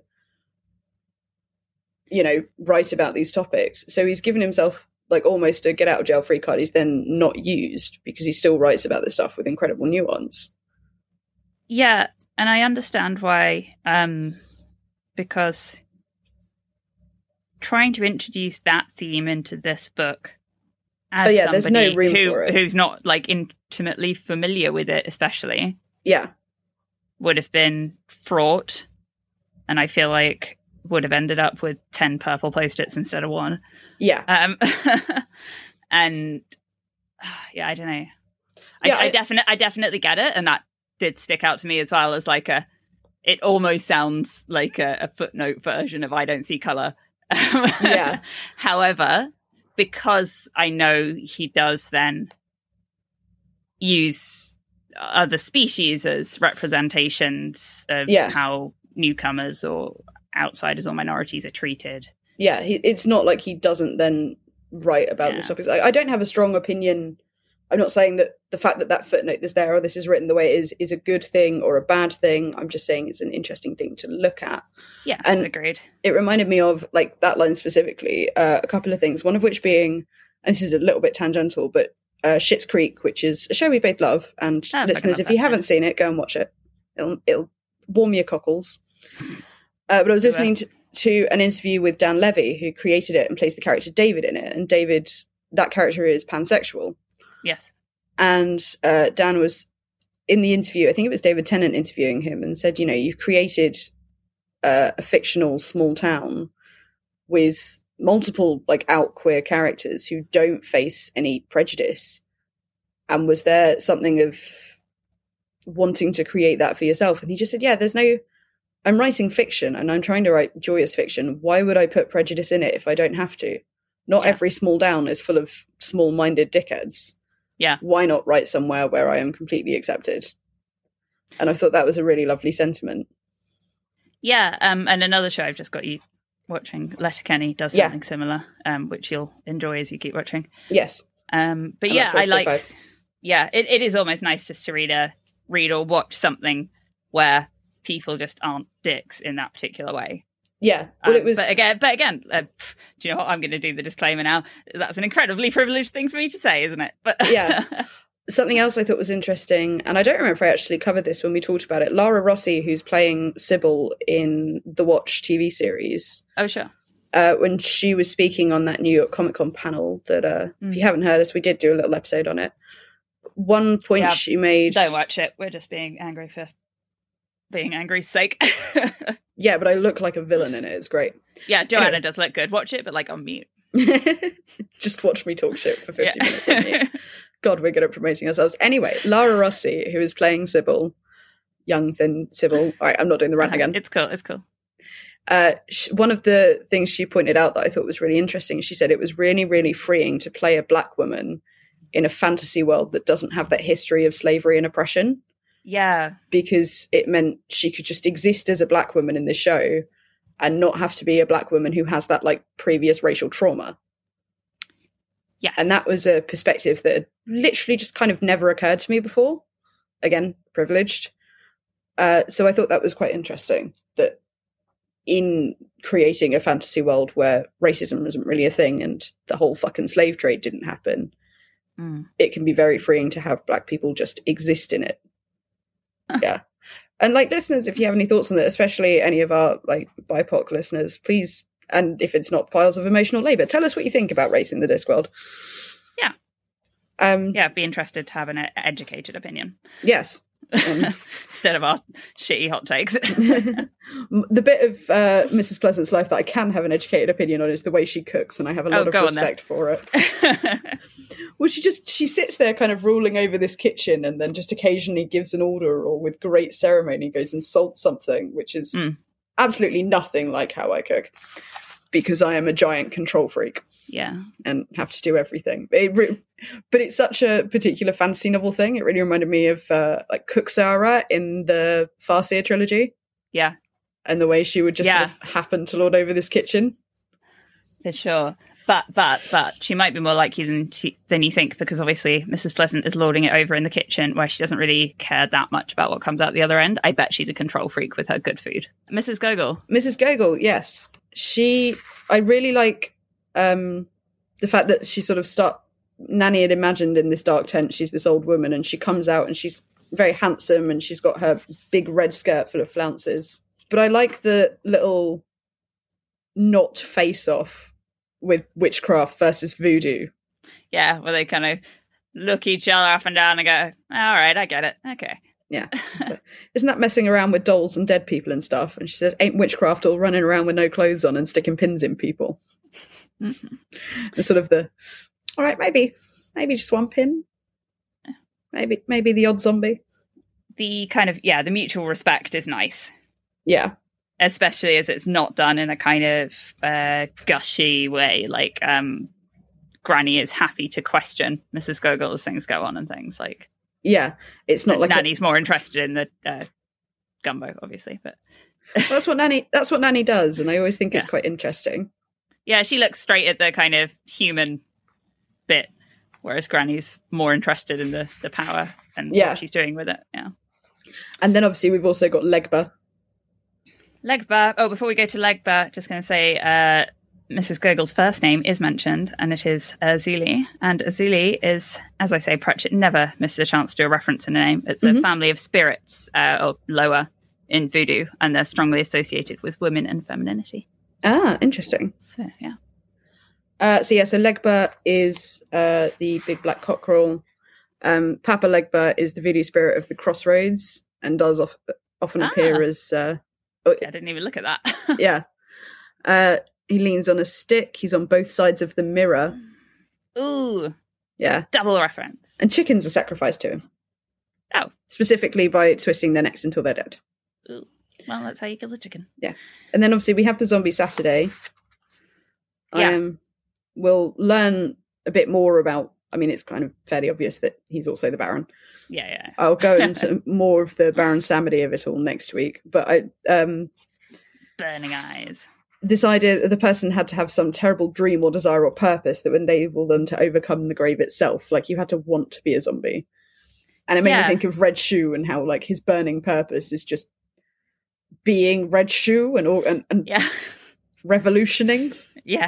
write about these topics. So he's given himself like almost a get out of jail free card. He's then not used because he still writes about this stuff with incredible nuance. Yeah, and I understand why, because trying to introduce that theme into this book as there's no room for it. Who's not like intimately familiar with it, especially, would have been fraught, and I feel like would have ended up with 10 purple post-its instead of one. Yeah. And I don't know. I definitely get it, and that did stick out to me as well as like it almost sounds like a footnote version of I don't see colour. Yeah. However, because I know he does then use other species as representations of how newcomers or outsiders or minorities are treated. Yeah, it's not like he doesn't then write about these topics. I don't have a strong opinion I'm not saying that the fact that that footnote is there or this is written the way it is a good thing or a bad thing. I'm just saying it's an interesting thing to look at. Yeah, and agreed. It reminded me of, like, that line specifically, a couple of things, one of which being, and this is a little bit tangential, but Schitt's Creek, which is a show we both love, and listeners, if you haven't seen it, go and watch it. It'll warm your cockles. But I was listening to an interview with Dan Levy, who created it and plays the character David in it, and David, that character is pansexual. Yes. And Dan was in the interview, I think it was David Tennant interviewing him, and said, you know, you've created a fictional small town with multiple, like, out queer characters who don't face any prejudice. And was there something of wanting to create that for yourself? And he just said, yeah, I'm writing fiction and I'm trying to write joyous fiction. Why would I put prejudice in it if I don't have to? Not every small town is full of small-minded dickheads. Yeah. Why not write somewhere where I am completely accepted? And I thought that was a really lovely sentiment. Yeah, and another show I've just got you watching, Letterkenny, does something similar, which you'll enjoy as you keep watching. Yes. But yeah, I like... Yeah, it is almost nice just to read or watch something where people just aren't dicks in that particular way. Yeah, well, it was. But again, do you know what? I'm going to do the disclaimer now. That's an incredibly privileged thing for me to say, isn't it? But yeah. Something else I thought was interesting, and I don't remember if I actually covered this when we talked about it. Lara Rossi, who's playing Sybil in the Watch TV series. Oh, sure. When she was speaking on that New York Comic Con panel, that if you haven't heard us, we did do a little episode on it. One point she made. Don't watch it. We're just being angry for being angry's sake. Yeah, but I look like a villain in it. It's great. Yeah, Joanna does look good. Watch it, but like on mute. Just watch me talk shit for 50 minutes on mute. God, we're good at promoting ourselves. Anyway, Lara Rossi, who is playing Sybil, young, thin Sybil. All right, I'm not doing the rant again. It's cool. It's cool. One of the things she pointed out that I thought was really interesting, she said it was really, really freeing to play a black woman in a fantasy world that doesn't have that history of slavery and oppression. Yeah. Because it meant she could just exist as a black woman in the show and not have to be a black woman who has that, like, previous racial trauma. Yes. And that was a perspective that had literally just kind of never occurred to me before. Again, privileged. So I thought that was quite interesting, that in creating a fantasy world where racism isn't really a thing and the whole fucking slave trade didn't happen, it can be very freeing to have black people just exist in it. Yeah. And, like, listeners, if you have any thoughts on that, especially any of our, like, BIPOC listeners, please, and if it's not piles of emotional labour, tell us what you think about race in the Discworld. Yeah. Yeah, be interested to have an educated opinion. Yes. Instead of our shitty hot takes. The bit of Mrs. Pleasant's life that I can have an educated opinion on is the way she cooks, and I have a lot of respect for it. Well, she sits there kind of ruling over this kitchen and then just occasionally gives an order or with great ceremony goes and salts something, which is absolutely nothing like how I cook, because I am a giant control freak. Yeah. And have to do everything. But it's such a particular fantasy novel thing. It really reminded me of like Cook Sarah in the Farseer trilogy. Yeah. And the way she would just sort of happen to lord over this kitchen. For sure. But she might be more likely than you think, because obviously Mrs. Pleasant is lording it over in the kitchen where she doesn't really care that much about what comes out the other end. I bet she's a control freak with her good food. Mrs. Gogol, yes. I really like the fact that she sort of Nanny had imagined in this dark tent, she's this old woman and she comes out and she's very handsome and she's got her big red skirt full of flounces. But I like the little not face-off with witchcraft versus voodoo. Yeah, where they kind of look each other up and down and go, all right, I get it. Okay. Yeah. So, isn't that messing around with dolls and dead people and stuff? And she says, ain't witchcraft all running around with no clothes on and sticking pins in people? Mm-hmm. The sort of all right, maybe just one pin. Maybe the odd zombie. The kind of, the mutual respect is nice. Yeah. Especially as it's not done in a kind of gushy way, like Granny is happy to question Mrs. Gogol as things go on and things like. Yeah, it's not like Nanny's more interested in the gumbo, obviously, but that's what Nanny does, and I always think it's quite interesting. Yeah, she looks straight at the kind of human bit whereas Granny's more interested in the power and what she's doing with it. Yeah. And then obviously we've also got Legba. Legba. Oh, before we go to Legba, just going to say Mrs. Gurgle's first name is mentioned, and it is Azuli. And Azuli is, as I say, Pratchett never misses a chance to do a reference in a name. It's a family of spirits, or lower in voodoo, and they're strongly associated with women and femininity. Ah, interesting. So, yeah. So Legba is the big black cockerel. Papa Legba is the voodoo spirit of the crossroads and does often appear as... I didn't even look at that. Yeah. He leans on a stick. He's on both sides of the mirror. Ooh. Yeah. Double reference. And chickens are sacrificed to him. Oh. Specifically by twisting their necks until they're dead. Ooh. Well, that's how you kill a chicken. Yeah. And then obviously we have the Zombie Saturday. Yeah. We'll learn a bit more about... I mean, it's kind of fairly obvious that he's also the Baron. Yeah. I'll go into more of the Baron Samedi of it all next week. But Burning eyes. This idea that the person had to have some terrible dream or desire or purpose that would enable them to overcome the grave itself. Like, you had to want to be a zombie. And it made me think of Red Shoe and how, like, his burning purpose is just being Red Shoe and revolutioning. Yeah.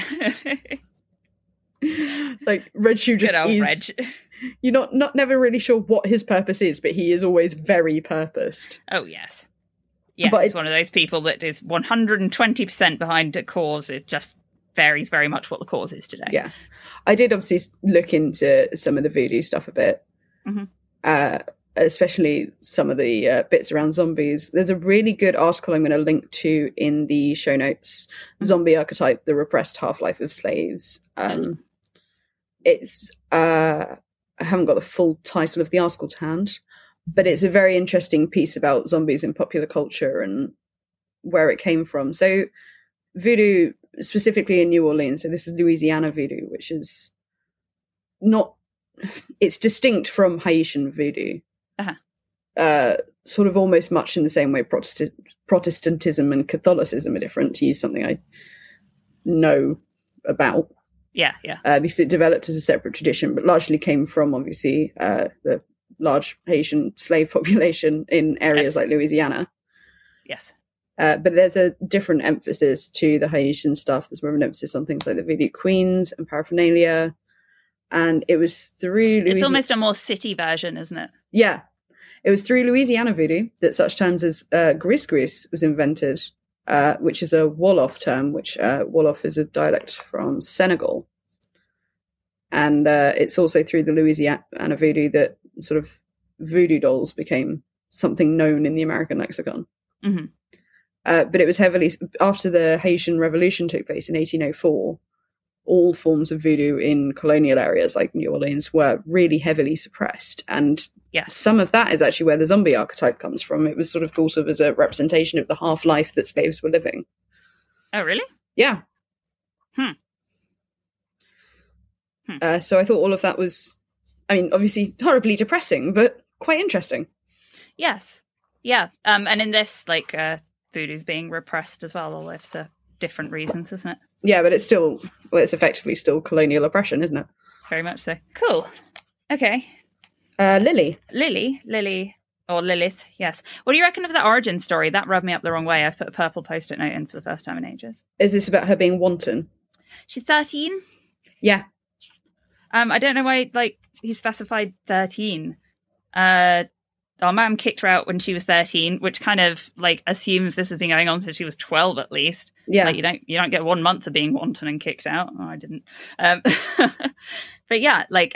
Like, Red Shoe just is... Reg. You're not never really sure what his purpose is, but he is always very purposed. Oh, yes. Yeah, but he's one of those people that is 120% behind a cause. It just varies very much what the cause is today. Yeah. I did obviously look into some of the voodoo stuff a bit, especially some of the bits around zombies. There's a really good article I'm going to link to in the show notes, Zombie Archetype, the Repressed Half-Life of Slaves. It's... I haven't got the full title of the article to hand, but it's a very interesting piece about zombies in popular culture and where it came from. So voodoo, specifically in New Orleans, so this is Louisiana voodoo, which is not... It's distinct from Haitian voodoo. Sort of almost much in the same way Protestantism and Catholicism are different, to use something I know about. Yeah. Because it developed as a separate tradition, but largely came from, obviously, the large Haitian slave population in areas like Louisiana. Yes. But there's a different emphasis to the Haitian stuff. There's more of an emphasis on things like the voodoo queens and paraphernalia. And it was through It's almost a more city version, isn't it? Yeah. It was through Louisiana voodoo that such terms as gris gris was invented, which is a Wolof term, which Wolof is a dialect from Senegal. And it's also through the Louisiana voodoo that sort of voodoo dolls became something known in the American lexicon. But it was heavily... After the Haitian Revolution took place in 1804, all forms of voodoo in colonial areas like New Orleans were really heavily suppressed. And some of that is actually where the zombie archetype comes from. It was sort of thought of as a representation of the half-life that slaves were living. Oh, really? Yeah. So I thought all of that was, I mean, obviously horribly depressing, but quite interesting. Yes. Yeah. And in this, like, voodoo's being repressed as well, although for different reasons, isn't it? Yeah, but it's still, it's effectively still colonial oppression, isn't it? Very much so. Cool. Okay. Lily, or Lilith, yes. What do you reckon of the origin story? That rubbed me up the wrong way. I've put a purple post-it note in for the first time in ages. Is this about her being wanton? She's 13? Yeah. I don't know why, like, he specified 13. Our mum kicked her out when she was 13, which kind of, like, assumes this has been going on since she was 12 at least. Yeah. Like, you don't get 1 month of being wanton and kicked out. Oh, I didn't. But yeah, like,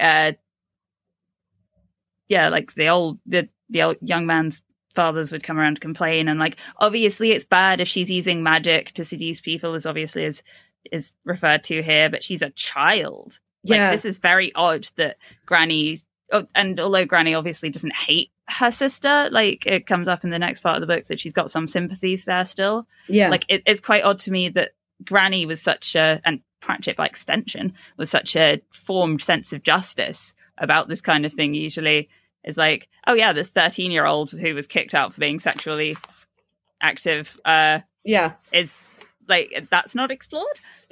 like the old young man's fathers would come around to complain, and, like, obviously it's bad if she's using magic to seduce people, as obviously is referred to here, but she's a child. Like, this is very odd that Granny, and although Granny obviously doesn't hate her sister, like, it comes up in the next part of the book that she's got some sympathies there still. Yeah. Like, it's quite odd to me that Granny was such a, and Pratchett by extension, was such a formed sense of justice about this kind of thing. Usually is like, oh yeah, this 13-year-old who was kicked out for being sexually active is, like, that's not explored?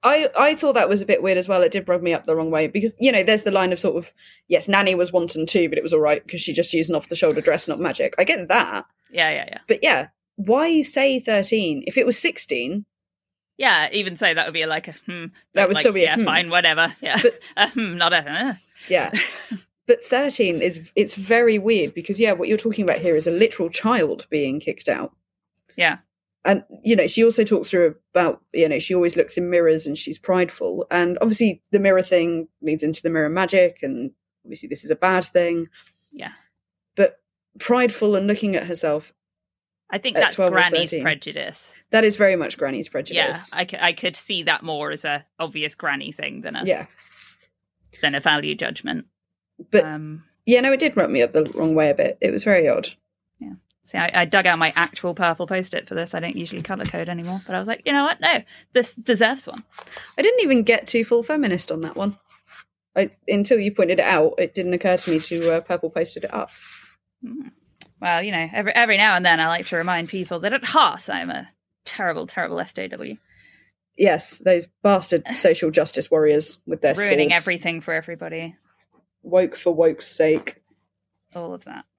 I thought that was a bit weird as well. It did rub me up the wrong way because, there's the line of sort of, yes, Nanny was wanton too, but it was all right because she just used an off-the-shoulder dress, not magic. I get that. Yeah. But yeah, why say 13? If it was 16... Yeah, even so, that would be like a That would like, still be a fine, whatever. Yeah, but, not a Yeah. But 13 it's very weird because, what you're talking about here is a literal child being kicked out. Yeah. And, she also talks through about, she always looks in mirrors and she's prideful. And obviously the mirror thing leads into the mirror magic. And obviously this is a bad thing. Yeah. But prideful and looking at herself. I think that's Granny's prejudice. That is very much Granny's prejudice. Yeah, I could see that more as a obvious Granny thing than a value judgment. But it did rub me up the wrong way a bit. It was very odd. Yeah. See, I dug out my actual purple Post-it for this. I don't usually colour code anymore, but I was like, you know what? No, this deserves one. I didn't even get too full feminist on that one. Until you pointed it out, it didn't occur to me to purple Post-it it up. Well, every now and then I like to remind people that at heart I'm a terrible, terrible SJW. Yes, those bastard social justice warriors with their ruining swords. Everything for everybody. Woke for woke's sake. All of that.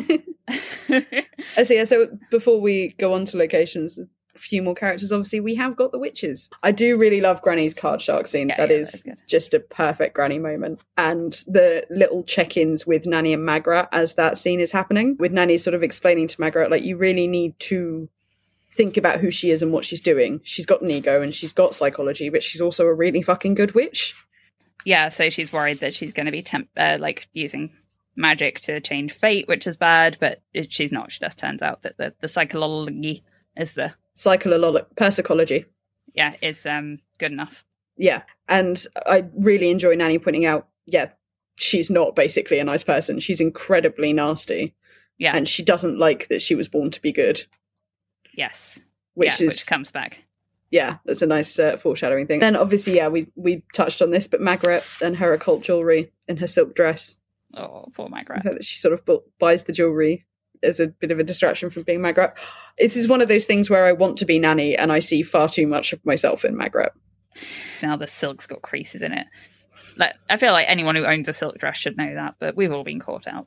So before we go on to locations, a few more characters. Obviously, we have got the witches. I do really love Granny's card shark scene. That is just a perfect Granny moment. And the little check-ins with Nanny and Magra as that scene is happening, with Nanny sort of explaining to Magra, like, you really need to think about who she is and what she's doing. She's got an ego and she's got psychology, but she's also a really fucking good witch. Yeah, so she's worried that she's going to be using magic to change fate, which is bad, but she's not. She just turns out that the psychology is the... Persicology. Yeah, is good enough. Yeah, and I really enjoy Nanny pointing out, she's not basically a nice person. She's incredibly nasty. Yeah. And she doesn't like that she was born to be good. Yes. Which comes back. Yeah, that's a nice foreshadowing thing. Then obviously, we touched on this, but Margaret and her occult jewellery and her silk dress. Oh, poor Margaret. That she sort of buys the jewellery as a bit of a distraction from being Margaret. It is one of those things where I want to be Nanny and I see far too much of myself in Margaret. Now the silk's got creases in it. Like, I feel like anyone who owns a silk dress should know that, but we've all been caught out.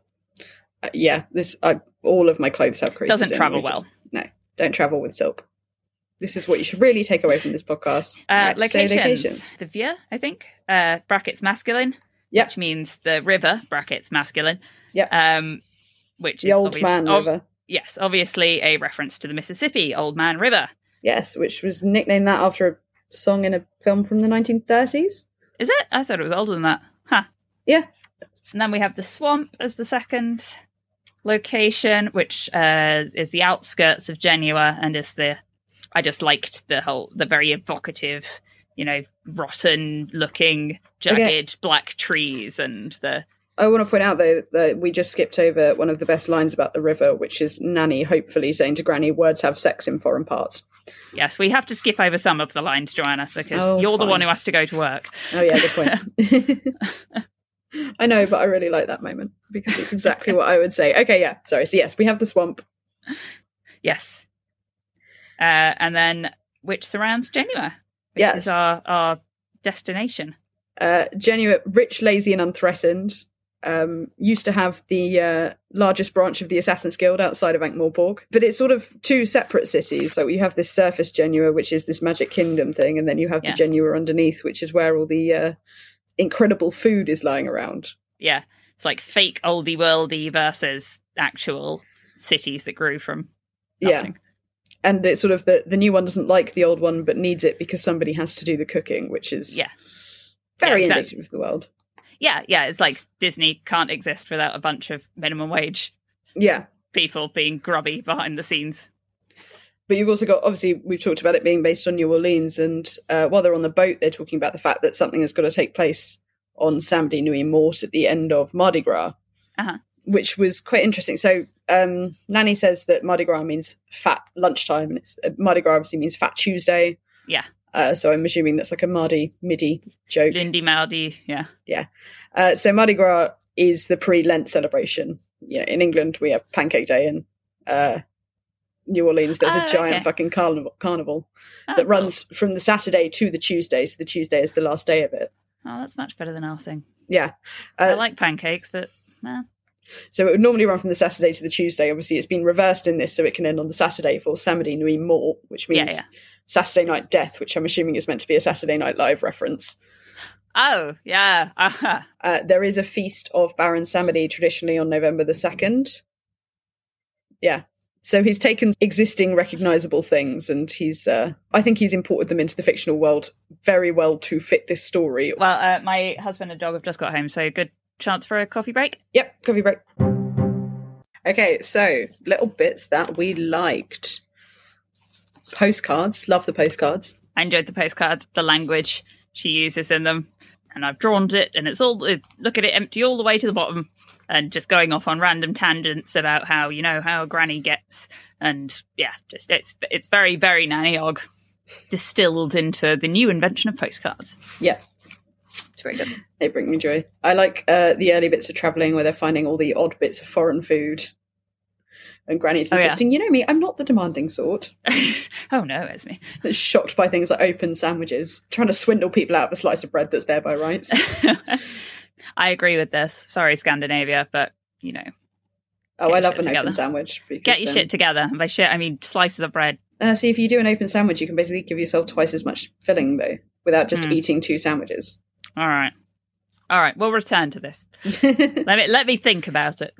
All of my clothes have creases. Doesn't travel well. No, don't travel with silk. This is what you should really take away from this podcast. Locations. The Via, I think. Brackets masculine. Yep. Which means the river, brackets masculine. Yep. Which the is Old Man River. Yes, obviously a reference to the Mississippi, Old Man River. Yes, which was nicknamed that after a song in a film from the 1930s. Is it? I thought it was older than that. Huh. Yeah. And then we have the swamp as the second location, which is the outskirts of Genua and is I just liked the very evocative, rotten looking, jagged black trees and the... I want to point out, though, that we just skipped over one of the best lines about the river, which is Nanny hopefully saying to Granny, words have sex in foreign parts. Yes, we have to skip over some of the lines, Joanna, because you're the one who has to go to work. Oh, yeah, good point. I know, but I really like that moment because it's exactly what I would say. Okay, yeah, sorry. So, yes, we have the swamp. Yes. And then which surrounds Genua, which is our destination. Genua, rich, lazy, and unthreatened. Used to have the largest branch of the Assassin's Guild outside of Ankh-Morpork, but it's sort of two separate cities. So you have this surface Genua, which is this Magic Kingdom thing, and then you have the Genua underneath, which is where all the incredible food is lying around. Yeah, it's like fake oldie worldy versus actual cities that grew from nothing. Yeah. And it's sort of the new one doesn't like the old one, but needs it because somebody has to do the cooking, which is very indicative of the world. Yeah, it's like Disney can't exist without a bunch of minimum wage people being grubby behind the scenes. But you've also got, obviously, we've talked about it being based on New Orleans, and while they're on the boat, they're talking about the fact that something has got to take place on Samedi Nuit Morte at the end of Mardi Gras, which was quite interesting. So Nanny says that Mardi Gras means fat lunchtime, and Mardi Gras obviously means Fat Tuesday. Yeah. So I'm assuming that's like a Midi joke. Lindy Mardi, yeah. Yeah. So Mardi Gras is the pre-Lent celebration. In England we have Pancake Day and New Orleans, there's a giant okay. fucking carnival Oh, that cool. runs from the Saturday to the Tuesday. So the Tuesday is the last day of it. Oh, that's much better than our thing. Yeah. I like pancakes, but So it would normally run from the Saturday to the Tuesday. Obviously, it's been reversed in this, so it can end on the Saturday for Samedi Nuit Mort, which means Saturday Night Death, which I'm assuming is meant to be a Saturday Night Live reference. Oh, yeah. Uh-huh. There is a feast of Baron Samedi traditionally on November the 2nd. Yeah. So he's taken existing recognisable things and I think he's imported them into the fictional world very well to fit this story. Well, my husband and dog have just got home, so good chance for a coffee break. Yep, coffee break. Okay, so little bits that we liked. Postcards. Love the postcards. I enjoyed the postcards, the language she uses in them, and I've drawn it, and look at it empty all the way to the bottom, and just going off on random tangents about how Granny gets, and yeah, just it's very, very Nanny Ogg distilled into the new invention of postcards. Yeah. It's very good. They bring me joy. I like the early bits of travelling where they're finding all the odd bits of foreign food. And Granny's insisting, You know me, I'm not the demanding sort. Oh no, Esme. That's shocked by things like open sandwiches, trying to swindle people out of a slice of bread that's there by rights. I agree with this. Sorry, Scandinavia, but Oh, I love an open sandwich. Get your shit together. And by shit, I mean slices of bread. See, if you do an open sandwich, you can basically give yourself twice as much filling, though, without just eating 2 sandwiches. All right. We'll return to this. let me think about it.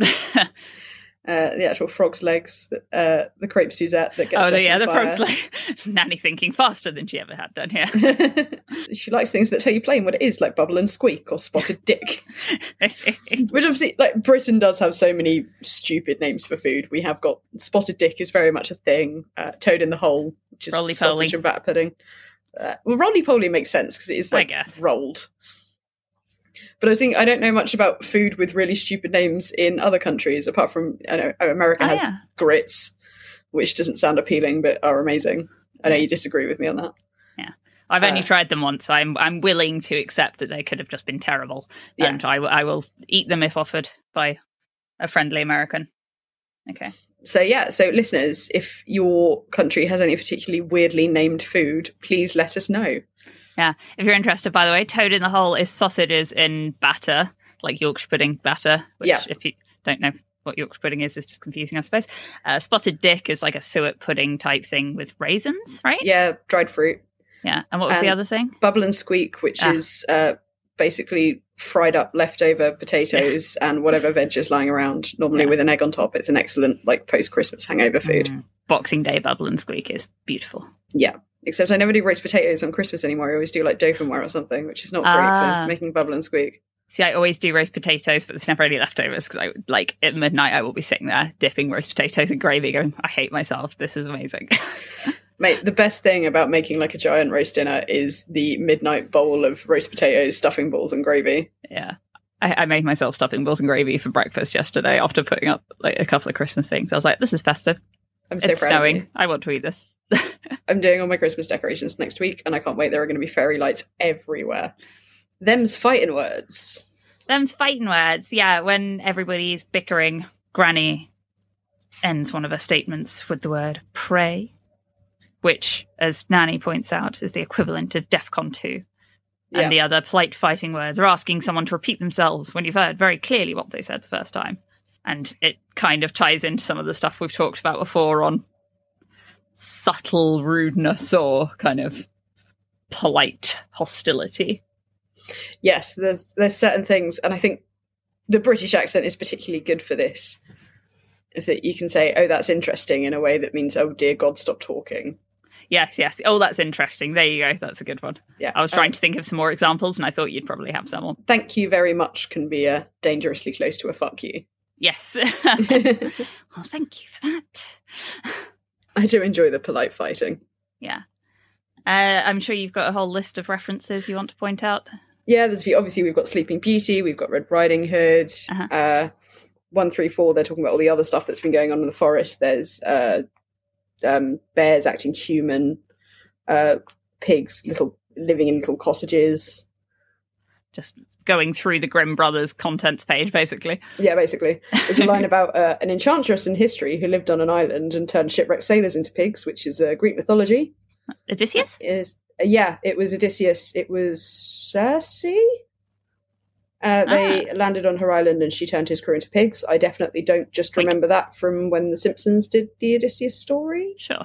The actual frog's legs, the crepe Suzette that gets the frog's leg. Nanny thinking faster than she ever had done here. She likes things that tell you plain what it is, like Bubble and Squeak or Spotted Dick. Which obviously, like, Britain does have so many stupid names for food. We have got Spotted Dick is very much a thing. Toad in the Hole, which is sausage and batter pudding. Well, roly-poly makes sense because it is like rolled. But I was thinking, I don't know much about food with really stupid names in other countries, apart from, America has grits, which doesn't sound appealing, but are amazing. I know you disagree with me on that. Yeah. I've only tried them once, so I'm willing to accept that they could have just been terrible. Yeah. And I will eat them if offered by a friendly American. Okay. So listeners, if your country has any particularly weirdly named food, please let us know. Yeah. If you're interested, by the way, Toad in the Hole is sausages in batter, like Yorkshire pudding batter, which if you don't know what Yorkshire pudding is just confusing, I suppose. Spotted Dick is like a suet pudding type thing with raisins, right? Yeah, dried fruit. Yeah. And what was the other thing? Bubble and Squeak, which is basically fried up leftover potatoes and whatever veg is lying around, normally with an egg on top. It's an excellent, like, post-Christmas hangover food. Boxing Day Bubble and Squeak is beautiful. Yeah. Except I never do roast potatoes on Christmas anymore. I always do like dauphinoise or something, which is not great for making Bubble and Squeak. See, I always do roast potatoes, but there's never any leftovers because at midnight I will be sitting there dipping roast potatoes in gravy going, I hate myself. This is amazing. Mate, the best thing about making like a giant roast dinner is the midnight bowl of roast potatoes, stuffing balls and gravy. Yeah. I made myself stuffing balls and gravy for breakfast yesterday after putting up like a couple of Christmas things. I was like, this is festive. I'm so it's proud snowing. of you. I want to eat this. I'm doing all my Christmas decorations next week, and I can't wait. There are going to be fairy lights everywhere. Them's fighting words. Yeah, when everybody's bickering, Granny ends one of her statements with the word pray, which, as Nanny points out, is the equivalent of DEFCON 2. And the other polite fighting words are asking someone to repeat themselves when you've heard very clearly what they said the first time. And it kind of ties into some of the stuff we've talked about before on subtle rudeness or kind of polite hostility. Yes, there's certain things, and I think the British accent is particularly good for this. Is that you can say, oh, that's interesting, in a way that means, oh, dear God, stop talking. Yes. Oh, that's interesting. There you go. That's a good one. Yeah. I was trying to think of some more examples, and I thought you'd probably have some. Thank you very much can be dangerously close to a fuck you. Yes. Well, thank you for that. I do enjoy the polite fighting. Yeah. I'm sure you've got a whole list of references you want to point out. Yeah, there's a few. Obviously, we've got Sleeping Beauty, we've got Red Riding Hood. 1, 3, 4, they're talking about all the other stuff that's been going on in the forest. There's bears acting human, pigs living in little cottages. Just going through the Grimm Brothers contents page, basically. Yeah, basically. There's a line about an enchantress in history who lived on an island and turned shipwrecked sailors into pigs, which is Greek mythology. Odysseus? Yeah, it was Odysseus. It was Circe. They landed on her island and she turned his crew into pigs. I definitely don't just remember that from when The Simpsons did the Odysseus story. Sure.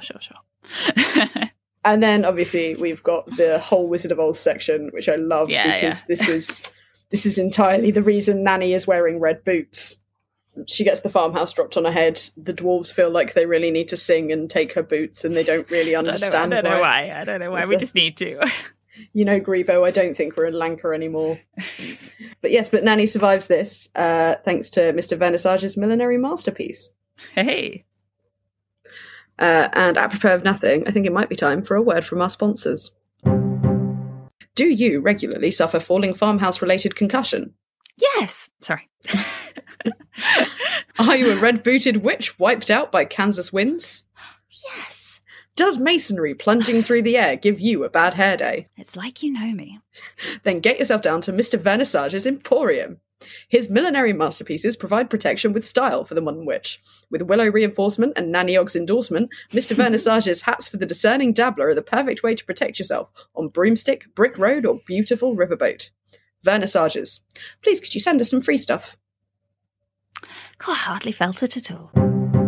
And then obviously we've got the whole Wizard of Oz section, which I love because this is entirely the reason Nanny is wearing red boots. She gets the farmhouse dropped on her head. The dwarves feel like they really need to sing and take her boots, and they don't really understand. I don't know why. We just need to. You know, Grebo, I don't think we're in Lanka anymore. But Nanny survives this thanks to Mr. Vernissage's millinery masterpiece. Hey. And apropos of nothing, I think it might be time for a word from our sponsors. Do you regularly suffer falling farmhouse-related concussion? Yes. Sorry. Are you a red-booted witch wiped out by Kansas winds? Yes. Does masonry plunging through the air give you a bad hair day? It's like you know me. Then get yourself down to Mr. Vernissage's Emporium. His millinery masterpieces provide protection with style for the modern witch. With Willow reinforcement and Nanny Ogg's endorsement, Mr. Vernissage's hats for the discerning dabbler are the perfect way to protect yourself on broomstick, brick road, or beautiful riverboat. Vernissages. Please, could you send us some free stuff? God, I hardly felt it at all.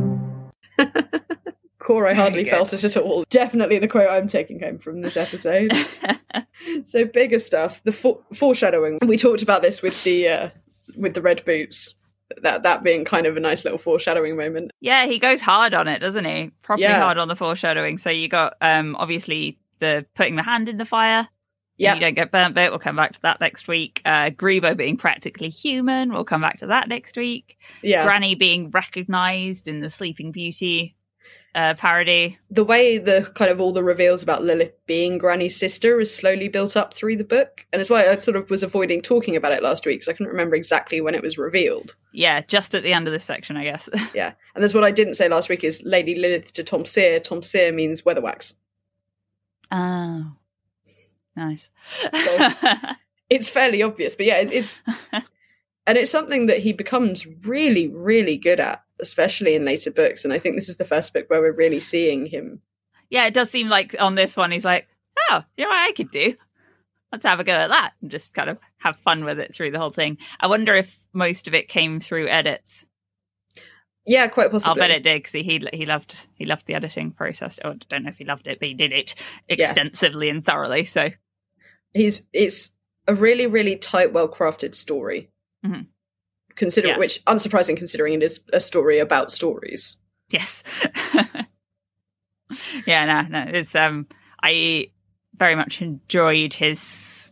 Core, I hardly felt it at all. Definitely the quote I'm taking home from this episode. So bigger stuff, the foreshadowing. We talked about this with the red boots. That being kind of a nice little foreshadowing moment. Yeah, he goes hard on it, doesn't he? Properly hard on the foreshadowing. So you got obviously the putting the hand in the fire. Yeah, you don't get burnt bit. We'll come back to that next week. Grebo being practically human. We'll come back to that next week. Yeah, Granny being recognised in the Sleeping Beauty parody. The way the kind of all the reveals about Lilith being Granny's sister is slowly built up through the book, and it's why I sort of was avoiding talking about it last week because I couldn't remember exactly when it was revealed. Yeah, just at the end of this section, I guess. Yeah, and that's what I didn't say last week is Lady Lilith to Tom Sear. Tom Sear means weatherwax. Oh, nice. So it's fairly obvious, but yeah, it's and it's something that he becomes really, really good at, especially in later books. And I think this is the first book where we're really seeing him. Yeah, it does seem like on this one, he's like, oh, you know what I could do? Let's have a go at that and just kind of have fun with it through the whole thing. I wonder if most of it came through edits. Yeah, quite possibly. I'll bet it did because he loved the editing process. Oh, I don't know if he loved it, but he did it extensively and thoroughly. So it's a really, really tight, well-crafted story. Mm-hmm. Which unsurprising considering it is a story about stories. Yes. Yeah, no. It's I very much enjoyed his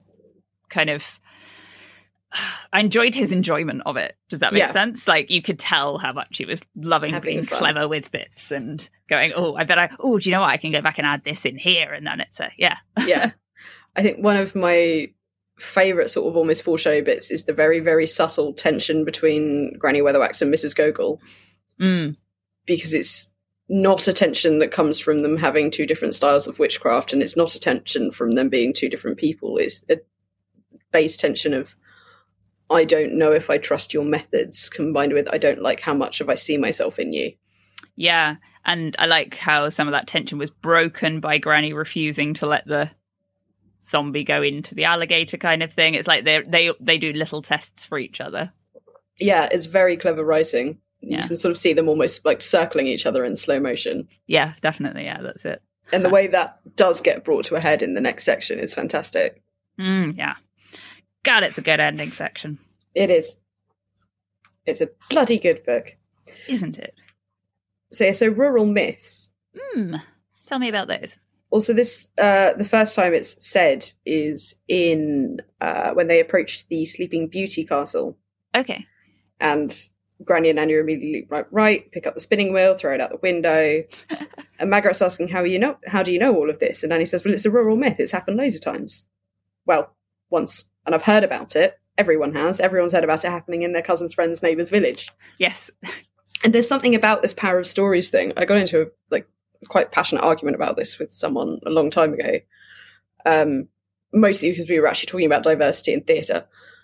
enjoyment of it. Does that make sense? Like you could tell how much he was loving being clever with bits and going, do you know what? I can go back and add this in here, and then it's yeah. I think one of my favourite sort of almost foreshadow bits is the very, very subtle tension between Granny Weatherwax and Mrs. Gogol. Because it's not a tension that comes from them having two different styles of witchcraft, and it's not a tension from them being two different people. It's a base tension of I don't know if I trust your methods combined with I don't like how much of I see myself in you. Yeah, and I like how some of that tension was broken by Granny refusing to let the zombie go into the alligator kind of thing. It's like they do little tests for each other. Yeah, it's very clever writing. You can sort of see them almost like circling each other in slow motion. Yeah, definitely. Yeah, that's it. And the way that does get brought to a head in the next section is fantastic. Yeah. God, it's a good ending section. It is. It's a bloody good book. Isn't it? So rural myths. Tell me about those. Also, this the first time it's said is in when they approach the Sleeping Beauty castle. Okay. And Granny and Nanny are immediately right, pick up the spinning wheel, throw it out the window. And Magrat's asking, how do you know all of this? And Nanny says, well, it's a rural myth. It's happened loads of times. Well, once. And I've heard about it. Everyone has. Everyone's heard about it happening in their cousin's friend's neighbour's village. Yes. And there's something about this power of stories thing. I got into a quite passionate argument about this with someone a long time ago. Mostly because we were actually talking about diversity in theatre.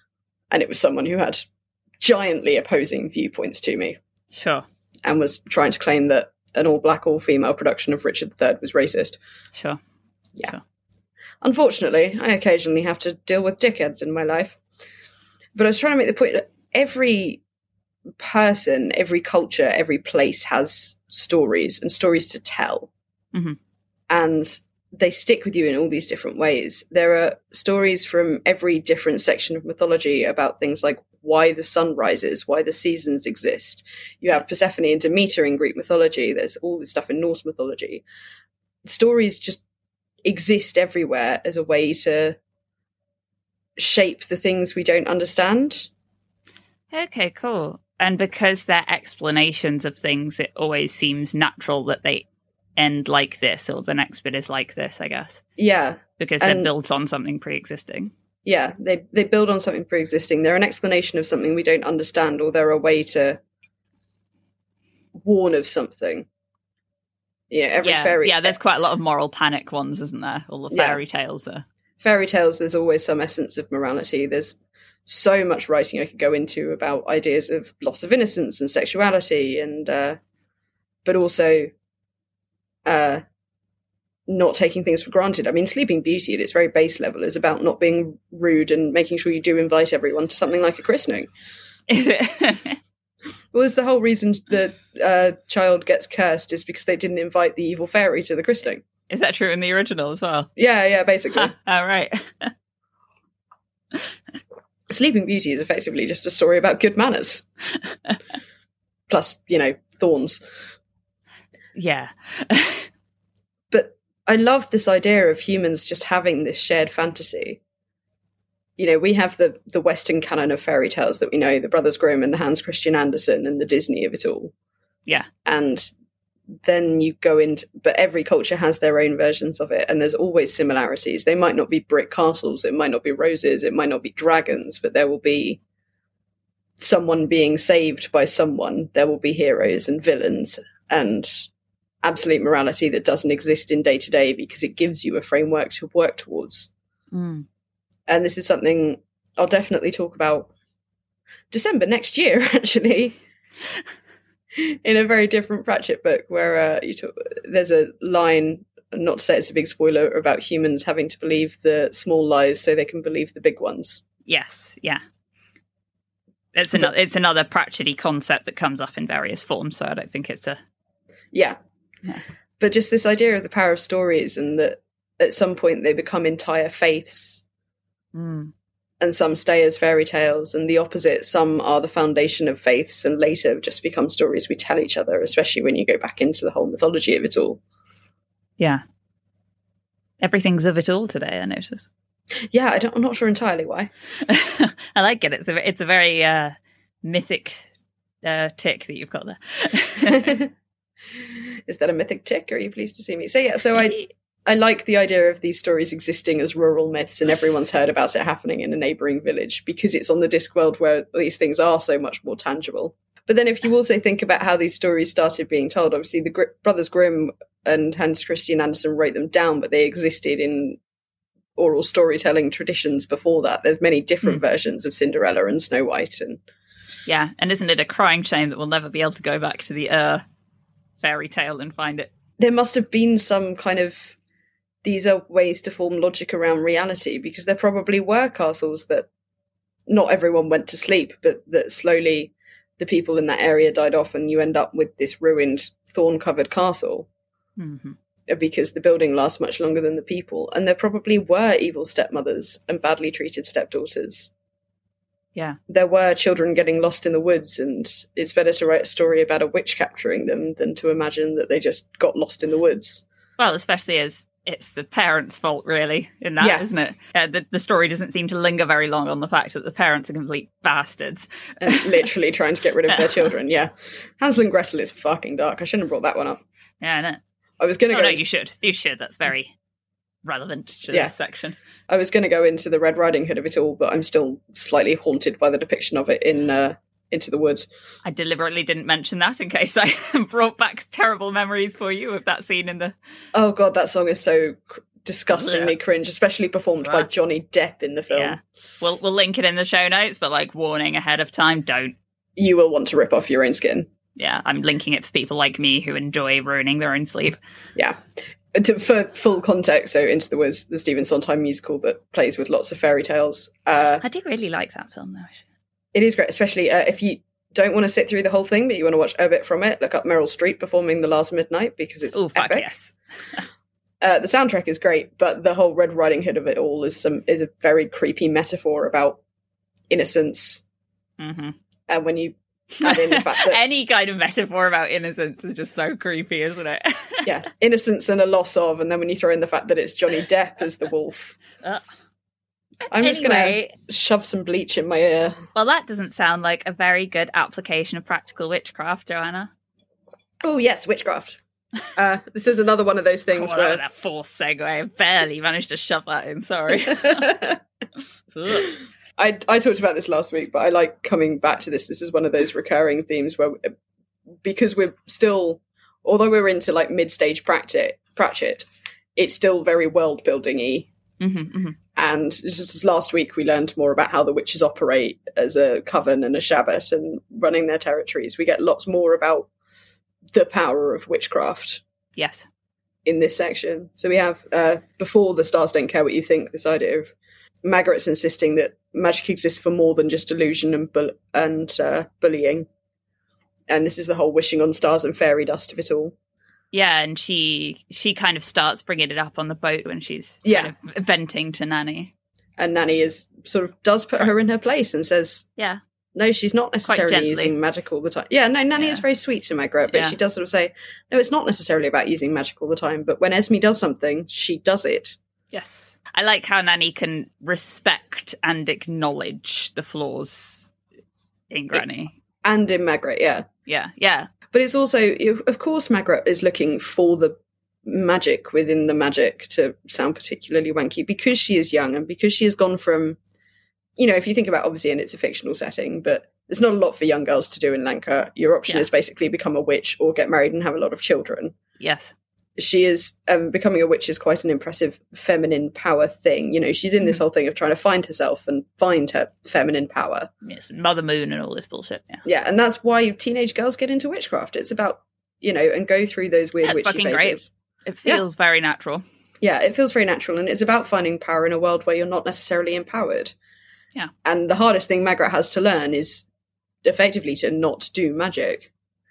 And it was someone who had giantly opposing viewpoints to me. Sure. And was trying to claim that an all-black, all-female production of Richard III was racist. Sure. Yeah. Sure. Unfortunately, I occasionally have to deal with dickheads in my life. But I was trying to make the point that every person, every culture, every place has stories and stories to tell. Mm-hmm. And they stick with you in all these different ways. There are stories from every different section of mythology about things like why the sun rises, why the seasons exist. You have Persephone and Demeter in Greek mythology. There's all this stuff in Norse mythology. Stories just exist everywhere as a way to shape the things we don't understand. Okay, cool. And because they're explanations of things, it always seems natural that they end like this, or the next bit is like this, I guess. Yeah. Because they're built on something pre-existing. Yeah, they build on something pre-existing. They're an explanation of something we don't understand, or they're a way to warn of something. Yeah, every fairy... Yeah, there's quite a lot of moral panic ones, isn't there? All the fairy tales are... Fairy tales, there's always some essence of morality. There's so much writing I could go into about ideas of loss of innocence and sexuality, and but also not taking things for granted. I mean, Sleeping Beauty at its very base level is about not being rude and making sure you do invite everyone to something like a christening. Is it? Well, it's the whole reason the child gets cursed is because they didn't invite the evil fairy to the christening. Is that true in the original as well? Yeah, basically. All right. Sleeping Beauty is effectively just a story about good manners. Plus, thorns. Yeah. But I love this idea of humans just having this shared fantasy. We have the Western canon of fairy tales that we know, the Brothers Grimm and the Hans Christian Andersen and the Disney of it all. Yeah. And then you go into, but every culture has their own versions of it, and there's always similarities. They might not be brick castles, it might not be roses, it might not be dragons, but there will be someone being saved by someone. There will be heroes and villains and absolute morality that doesn't exist in day to day because it gives you a framework to work towards. Mm. And this is something I'll definitely talk about December next year, actually. In a very different Pratchett book where there's a line, not to say it's a big spoiler, about humans having to believe the small lies so they can believe the big ones. Yes, yeah. It's another Pratchett-y concept that comes up in various forms, so I don't think it's a... Yeah. But just this idea of the power of stories, and that at some point they become entire faiths. Mm. And some stay as fairy tales, and the opposite, some are the foundation of faiths and later just become stories we tell each other, especially when you go back into the whole mythology of it all. Yeah. Everything's of it all today, I notice. Yeah, I'm not sure entirely why. I like it. It's a very mythic tick that you've got there. Is that a mythic tick? Are you pleased to see me? So I like the idea of these stories existing as rural myths and everyone's heard about it happening in a neighbouring village because it's on the Discworld where these things are so much more tangible. But then if you also think about how these stories started being told, obviously the Brothers Grimm and Hans Christian Andersen wrote them down, but they existed in oral storytelling traditions before that. There's many different versions of Cinderella and Snow White. Yeah, and isn't it a crying shame that we'll never be able to go back to the fairy tale and find it? There must have been some kind of... These are ways to form logic around reality, because there probably were castles that not everyone went to sleep, but that slowly the people in that area died off and you end up with this ruined, thorn-covered castle. Mm-hmm. Because the building lasts much longer than the people. And there probably were evil stepmothers and badly treated stepdaughters. Yeah. There were children getting lost in the woods, and it's better to write a story about a witch capturing them than to imagine that they just got lost in the woods. Well, especially as it's the parents' fault, really, in that, isn't it? The story doesn't seem to linger very long on the fact that the parents are complete bastards. And literally trying to get rid of their children, yeah. Hansel and Gretel is fucking dark. I shouldn't have brought that one up. Yeah, I know. I was going to go... No, you should. You should. That's very relevant to this section. I was going to go into the Red Riding Hood of it all, but I'm still slightly haunted by the depiction of it in Into the Woods. I deliberately didn't mention that in case I brought back terrible memories for you of that scene in the... Oh god, that song is so disgustingly cringe, especially performed by Johnny Depp in the film. Yeah. We'll link it in the show notes, but like warning ahead of time, don't. You will want to rip off your own skin. Yeah, I'm linking it for people like me who enjoy ruining their own sleep. Yeah. For full context, so Into the Woods, the Stephen Sondheim musical that plays with lots of fairy tales. I do really like that film, though. It is great, especially if you don't want to sit through the whole thing, but you want to watch a bit from it. Look up Meryl Streep performing The Last Midnight, because it's epic. Fuck yes. The soundtrack is great, but the whole Red Riding Hood of it all is a very creepy metaphor about innocence. Mm-hmm. And when you add in the fact that any kind of metaphor about innocence is just so creepy, isn't it? Yeah, innocence and a loss of, and then when you throw in the fact that it's Johnny Depp as the wolf. I'm just going to shove some bleach in my ear. Well, that doesn't sound like a very good application of practical witchcraft, Joanna. Oh, yes, witchcraft. This is another one of those things where... that forced segue. I barely managed to shove that in, sorry. I talked about this last week, but I like coming back to this. This is one of those recurring themes where, because we're still, although we're into like mid-stage Pratchett, it's still very world-building-y. Mm-hmm, mm-hmm. And just last week we learned more about how the witches operate as a coven and a Shabbat and running their territories. We get lots more about the power of witchcraft. Yes. In this section. So we have, before the stars don't care what you think, this idea of Margaret's insisting that magic exists for more than just illusion and bullying. And this is the whole wishing on stars and fairy dust of it all. Yeah, and she kind of starts bringing it up on the boat when she's kind of venting to Nanny. And Nanny does put her in her place and says, yeah, no, she's not necessarily using magic all the time. Yeah, no, Nanny is very sweet to Margaret, but she does sort of say, no, it's not necessarily about using magic all the time, but when Esme does something, she does it. Yes. I like how Nanny can respect and acknowledge the flaws in Granny. And in Margaret, yeah. Yeah, yeah. But it's also, of course, Margaret is looking for the magic within the magic to sound particularly wanky because she is young and because she has gone from, if you think about, obviously, and it's a fictional setting, but there's not a lot for young girls to do in Lanka. Your option is basically become a witch or get married and have a lot of children. Yes. She is, becoming a witch is quite an impressive feminine power thing. She's in this whole thing of trying to find herself and find her feminine power. Yes, Mother Moon and all this bullshit. Yeah, and that's why teenage girls get into witchcraft. It's about, and go through those weird witchy phases. Great. It feels very natural. Yeah, it feels very natural, and it's about finding power in a world where you're not necessarily empowered. Yeah. And the hardest thing Margaret has to learn is effectively to not do magic.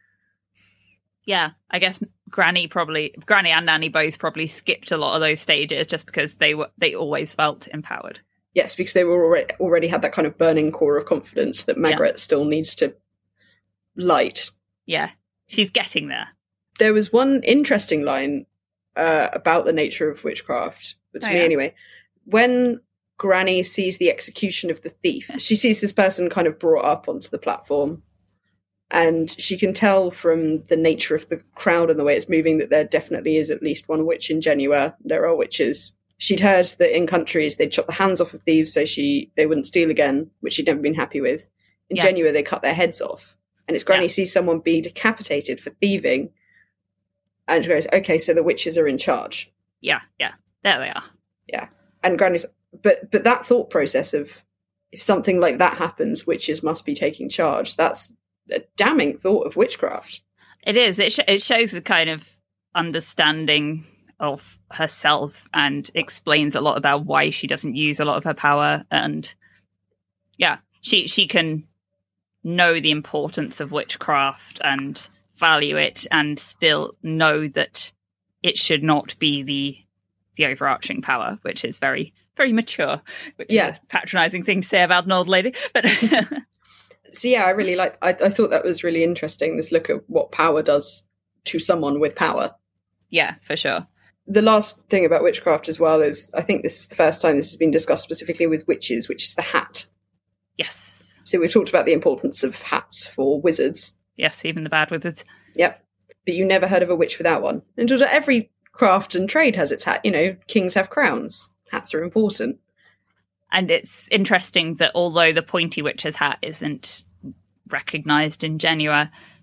Yeah, I guess Granny and Nanny both probably skipped a lot of those stages just because they always felt empowered. Yes, because they were already had that kind of burning core of confidence that Margaret still needs to light. Yeah, she's getting there. There was one interesting line about the nature of witchcraft, but to me anyway, when Granny sees the execution of the thief, she sees this person kind of brought up onto the platform. And she can tell from the nature of the crowd and the way it's moving that there definitely is at least one witch in Genua. There are witches. She'd heard that in countries they'd chop the hands off of thieves so they wouldn't steal again, which she'd never been happy with. In Genua, they cut their heads off. And it's Granny sees someone be decapitated for thieving. And she goes, okay, so the witches are in charge. Yeah, yeah. There they are. Yeah. And Granny's... But that thought process of, if something like that happens, witches must be taking charge, that's a damning thought of witchcraft. It is. It shows a kind of understanding of herself and explains a lot about why she doesn't use a lot of her power. And yeah, she can know the importance of witchcraft and value it and still know that it should not be the overarching power, which is very, very mature, which is a patronizing thing to say about an old lady. But so yeah, I really liked. I thought that was really interesting. This look at what power does to someone with power. Yeah, for sure. The last thing about witchcraft as well is, I think this is the first time this has been discussed specifically with witches, which is the hat. Yes. So we've talked about the importance of hats for wizards. Yes, even the bad wizards. Yep. But you never heard of a witch without one. And every craft and trade has its hat. Kings have crowns. Hats are important. And it's interesting that although the pointy witch's hat isn't recognised in Genua,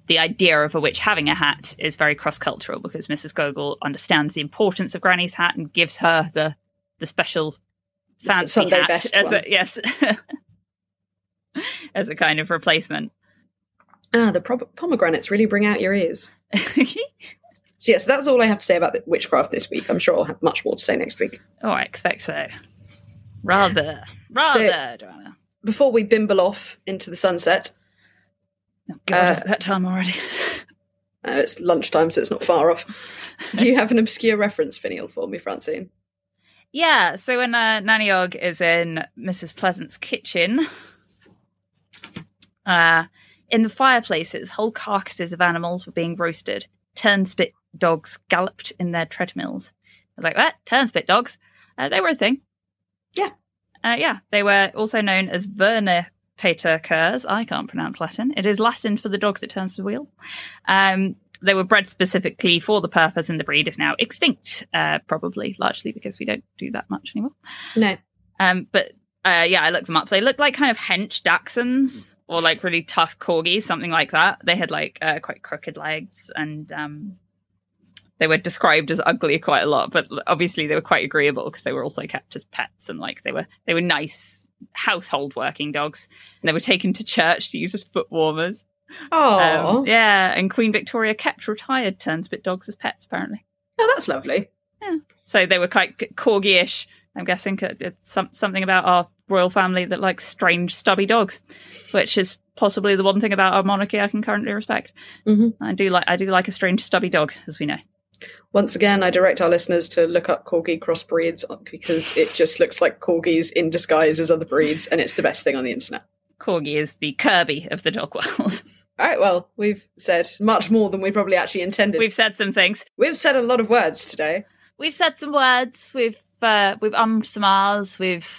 the idea of a witch having a hat is very cross-cultural because Mrs. Gogol understands the importance of Granny's hat and gives her the special fancy Sunday hat best as one. yes, as a kind of replacement. The pomegranates really bring out your ears. So yes, that's all I have to say about the witchcraft this week. I'm sure I'll have much more to say next week. Oh, I expect so. Rather, Joanna. Before we bimble off into the sunset, Oh, God, is it that time already? it's lunchtime, so it's not far off. Do you have an obscure reference, Finial, for me, Francine? Yeah, so when Nanny Og is in Mrs. Pleasant's kitchen, in the fireplaces, whole carcasses of animals were being roasted. Turnspit dogs galloped in their treadmills. I was like, what? Turnspit dogs? They were a thing. Yeah. Yeah, they were also known as Vernepater curs. I can't pronounce Latin. It is Latin for the dogs that turns the wheel. They were bred specifically for the purpose, and the breed is now extinct, probably, largely because we don't do that much anymore. No. But I looked them up. They looked like kind of hench dachshunds or like really tough corgis, something like that. They had like quite crooked legs, and they were described as ugly quite a lot. But obviously they were quite agreeable because they were also kept as pets, and like they were nice household working dogs. And they were taken to church to use as foot warmers. Oh, yeah. And Queen Victoria kept retired Turnspit dogs as pets, apparently. Oh, that's lovely. Yeah. So they were quite corgi-ish. I'm guessing something about our royal family that likes strange, stubby dogs, which is possibly the one thing about our monarchy I can currently respect. Mm-hmm. I do like a strange, stubby dog, as we know. Once again, I direct our listeners to look up corgi crossbreeds because it just looks like corgis in disguise as other breeds, and it's the best thing on the internet. Corgi is the Kirby of the dog world. All right, well, we've said much more than we probably actually intended. We've said some things. We've said a lot of words today. We've said some words. We've ummed some ahs. We've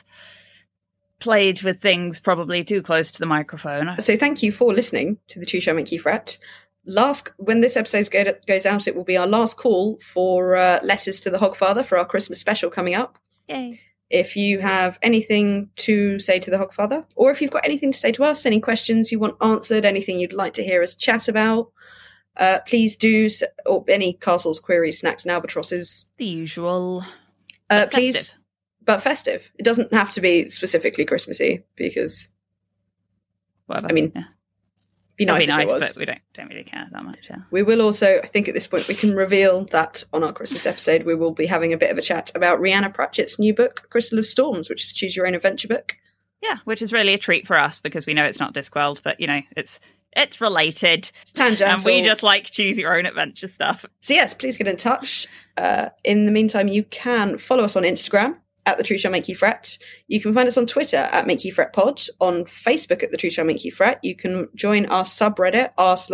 played with things probably too close to the microphone. So thank you for listening to The Truth Shall Make You Fret. When this episode goes out, it will be our last call for letters to the Hogfather for our Christmas special coming up. Yay. If you have anything to say to the Hogfather, or if you've got anything to say to us, any questions you want answered, anything you'd like to hear us chat about, please do, or any castles, queries, snacks and albatrosses. The usual. Please, festive. But festive. It doesn't have to be specifically Christmassy, because, Whatever. I mean, yeah. be nice It'd be if it was. but we don't really care that much. Yeah. We will also, I think at this point, we can reveal that on our Christmas episode, we will be having a bit of a chat about Rhianna Pratchett's new book, Crystal of Storms, which is a choose your own adventure book. Yeah, which is really a treat for us because we know it's not Discworld, but you know, it's related. It's tangential. And we just like choose your own adventure stuff. So yes, please get in touch. In the meantime, you can follow us on Instagram at The Truth Shall Make You Fret. You can find us on Twitter at Make You Fret Pod, on Facebook at The Truth Shall Make You Fret. You can join our subreddit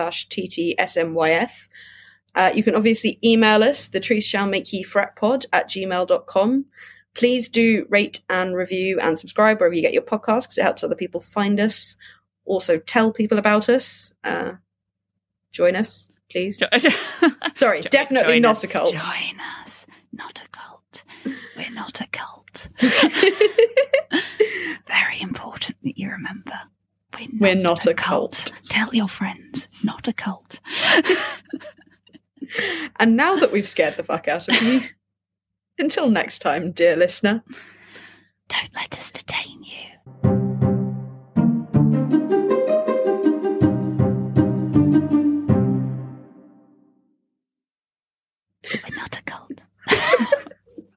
r/TTSMYF. You can obviously email us, The Truth Shall Make You Fret Pod at gmail.com. Please do rate and review and subscribe wherever you get your podcasts because it helps other people find us. Also, tell people about us. Join us, please. Sorry, definitely not a cult. Join us, not a cult. We're not a cult. It's very important that you remember. We're not a cult. Tell your friends, not a cult. And now that we've scared the fuck out of you, until next time, dear listener, don't let us detain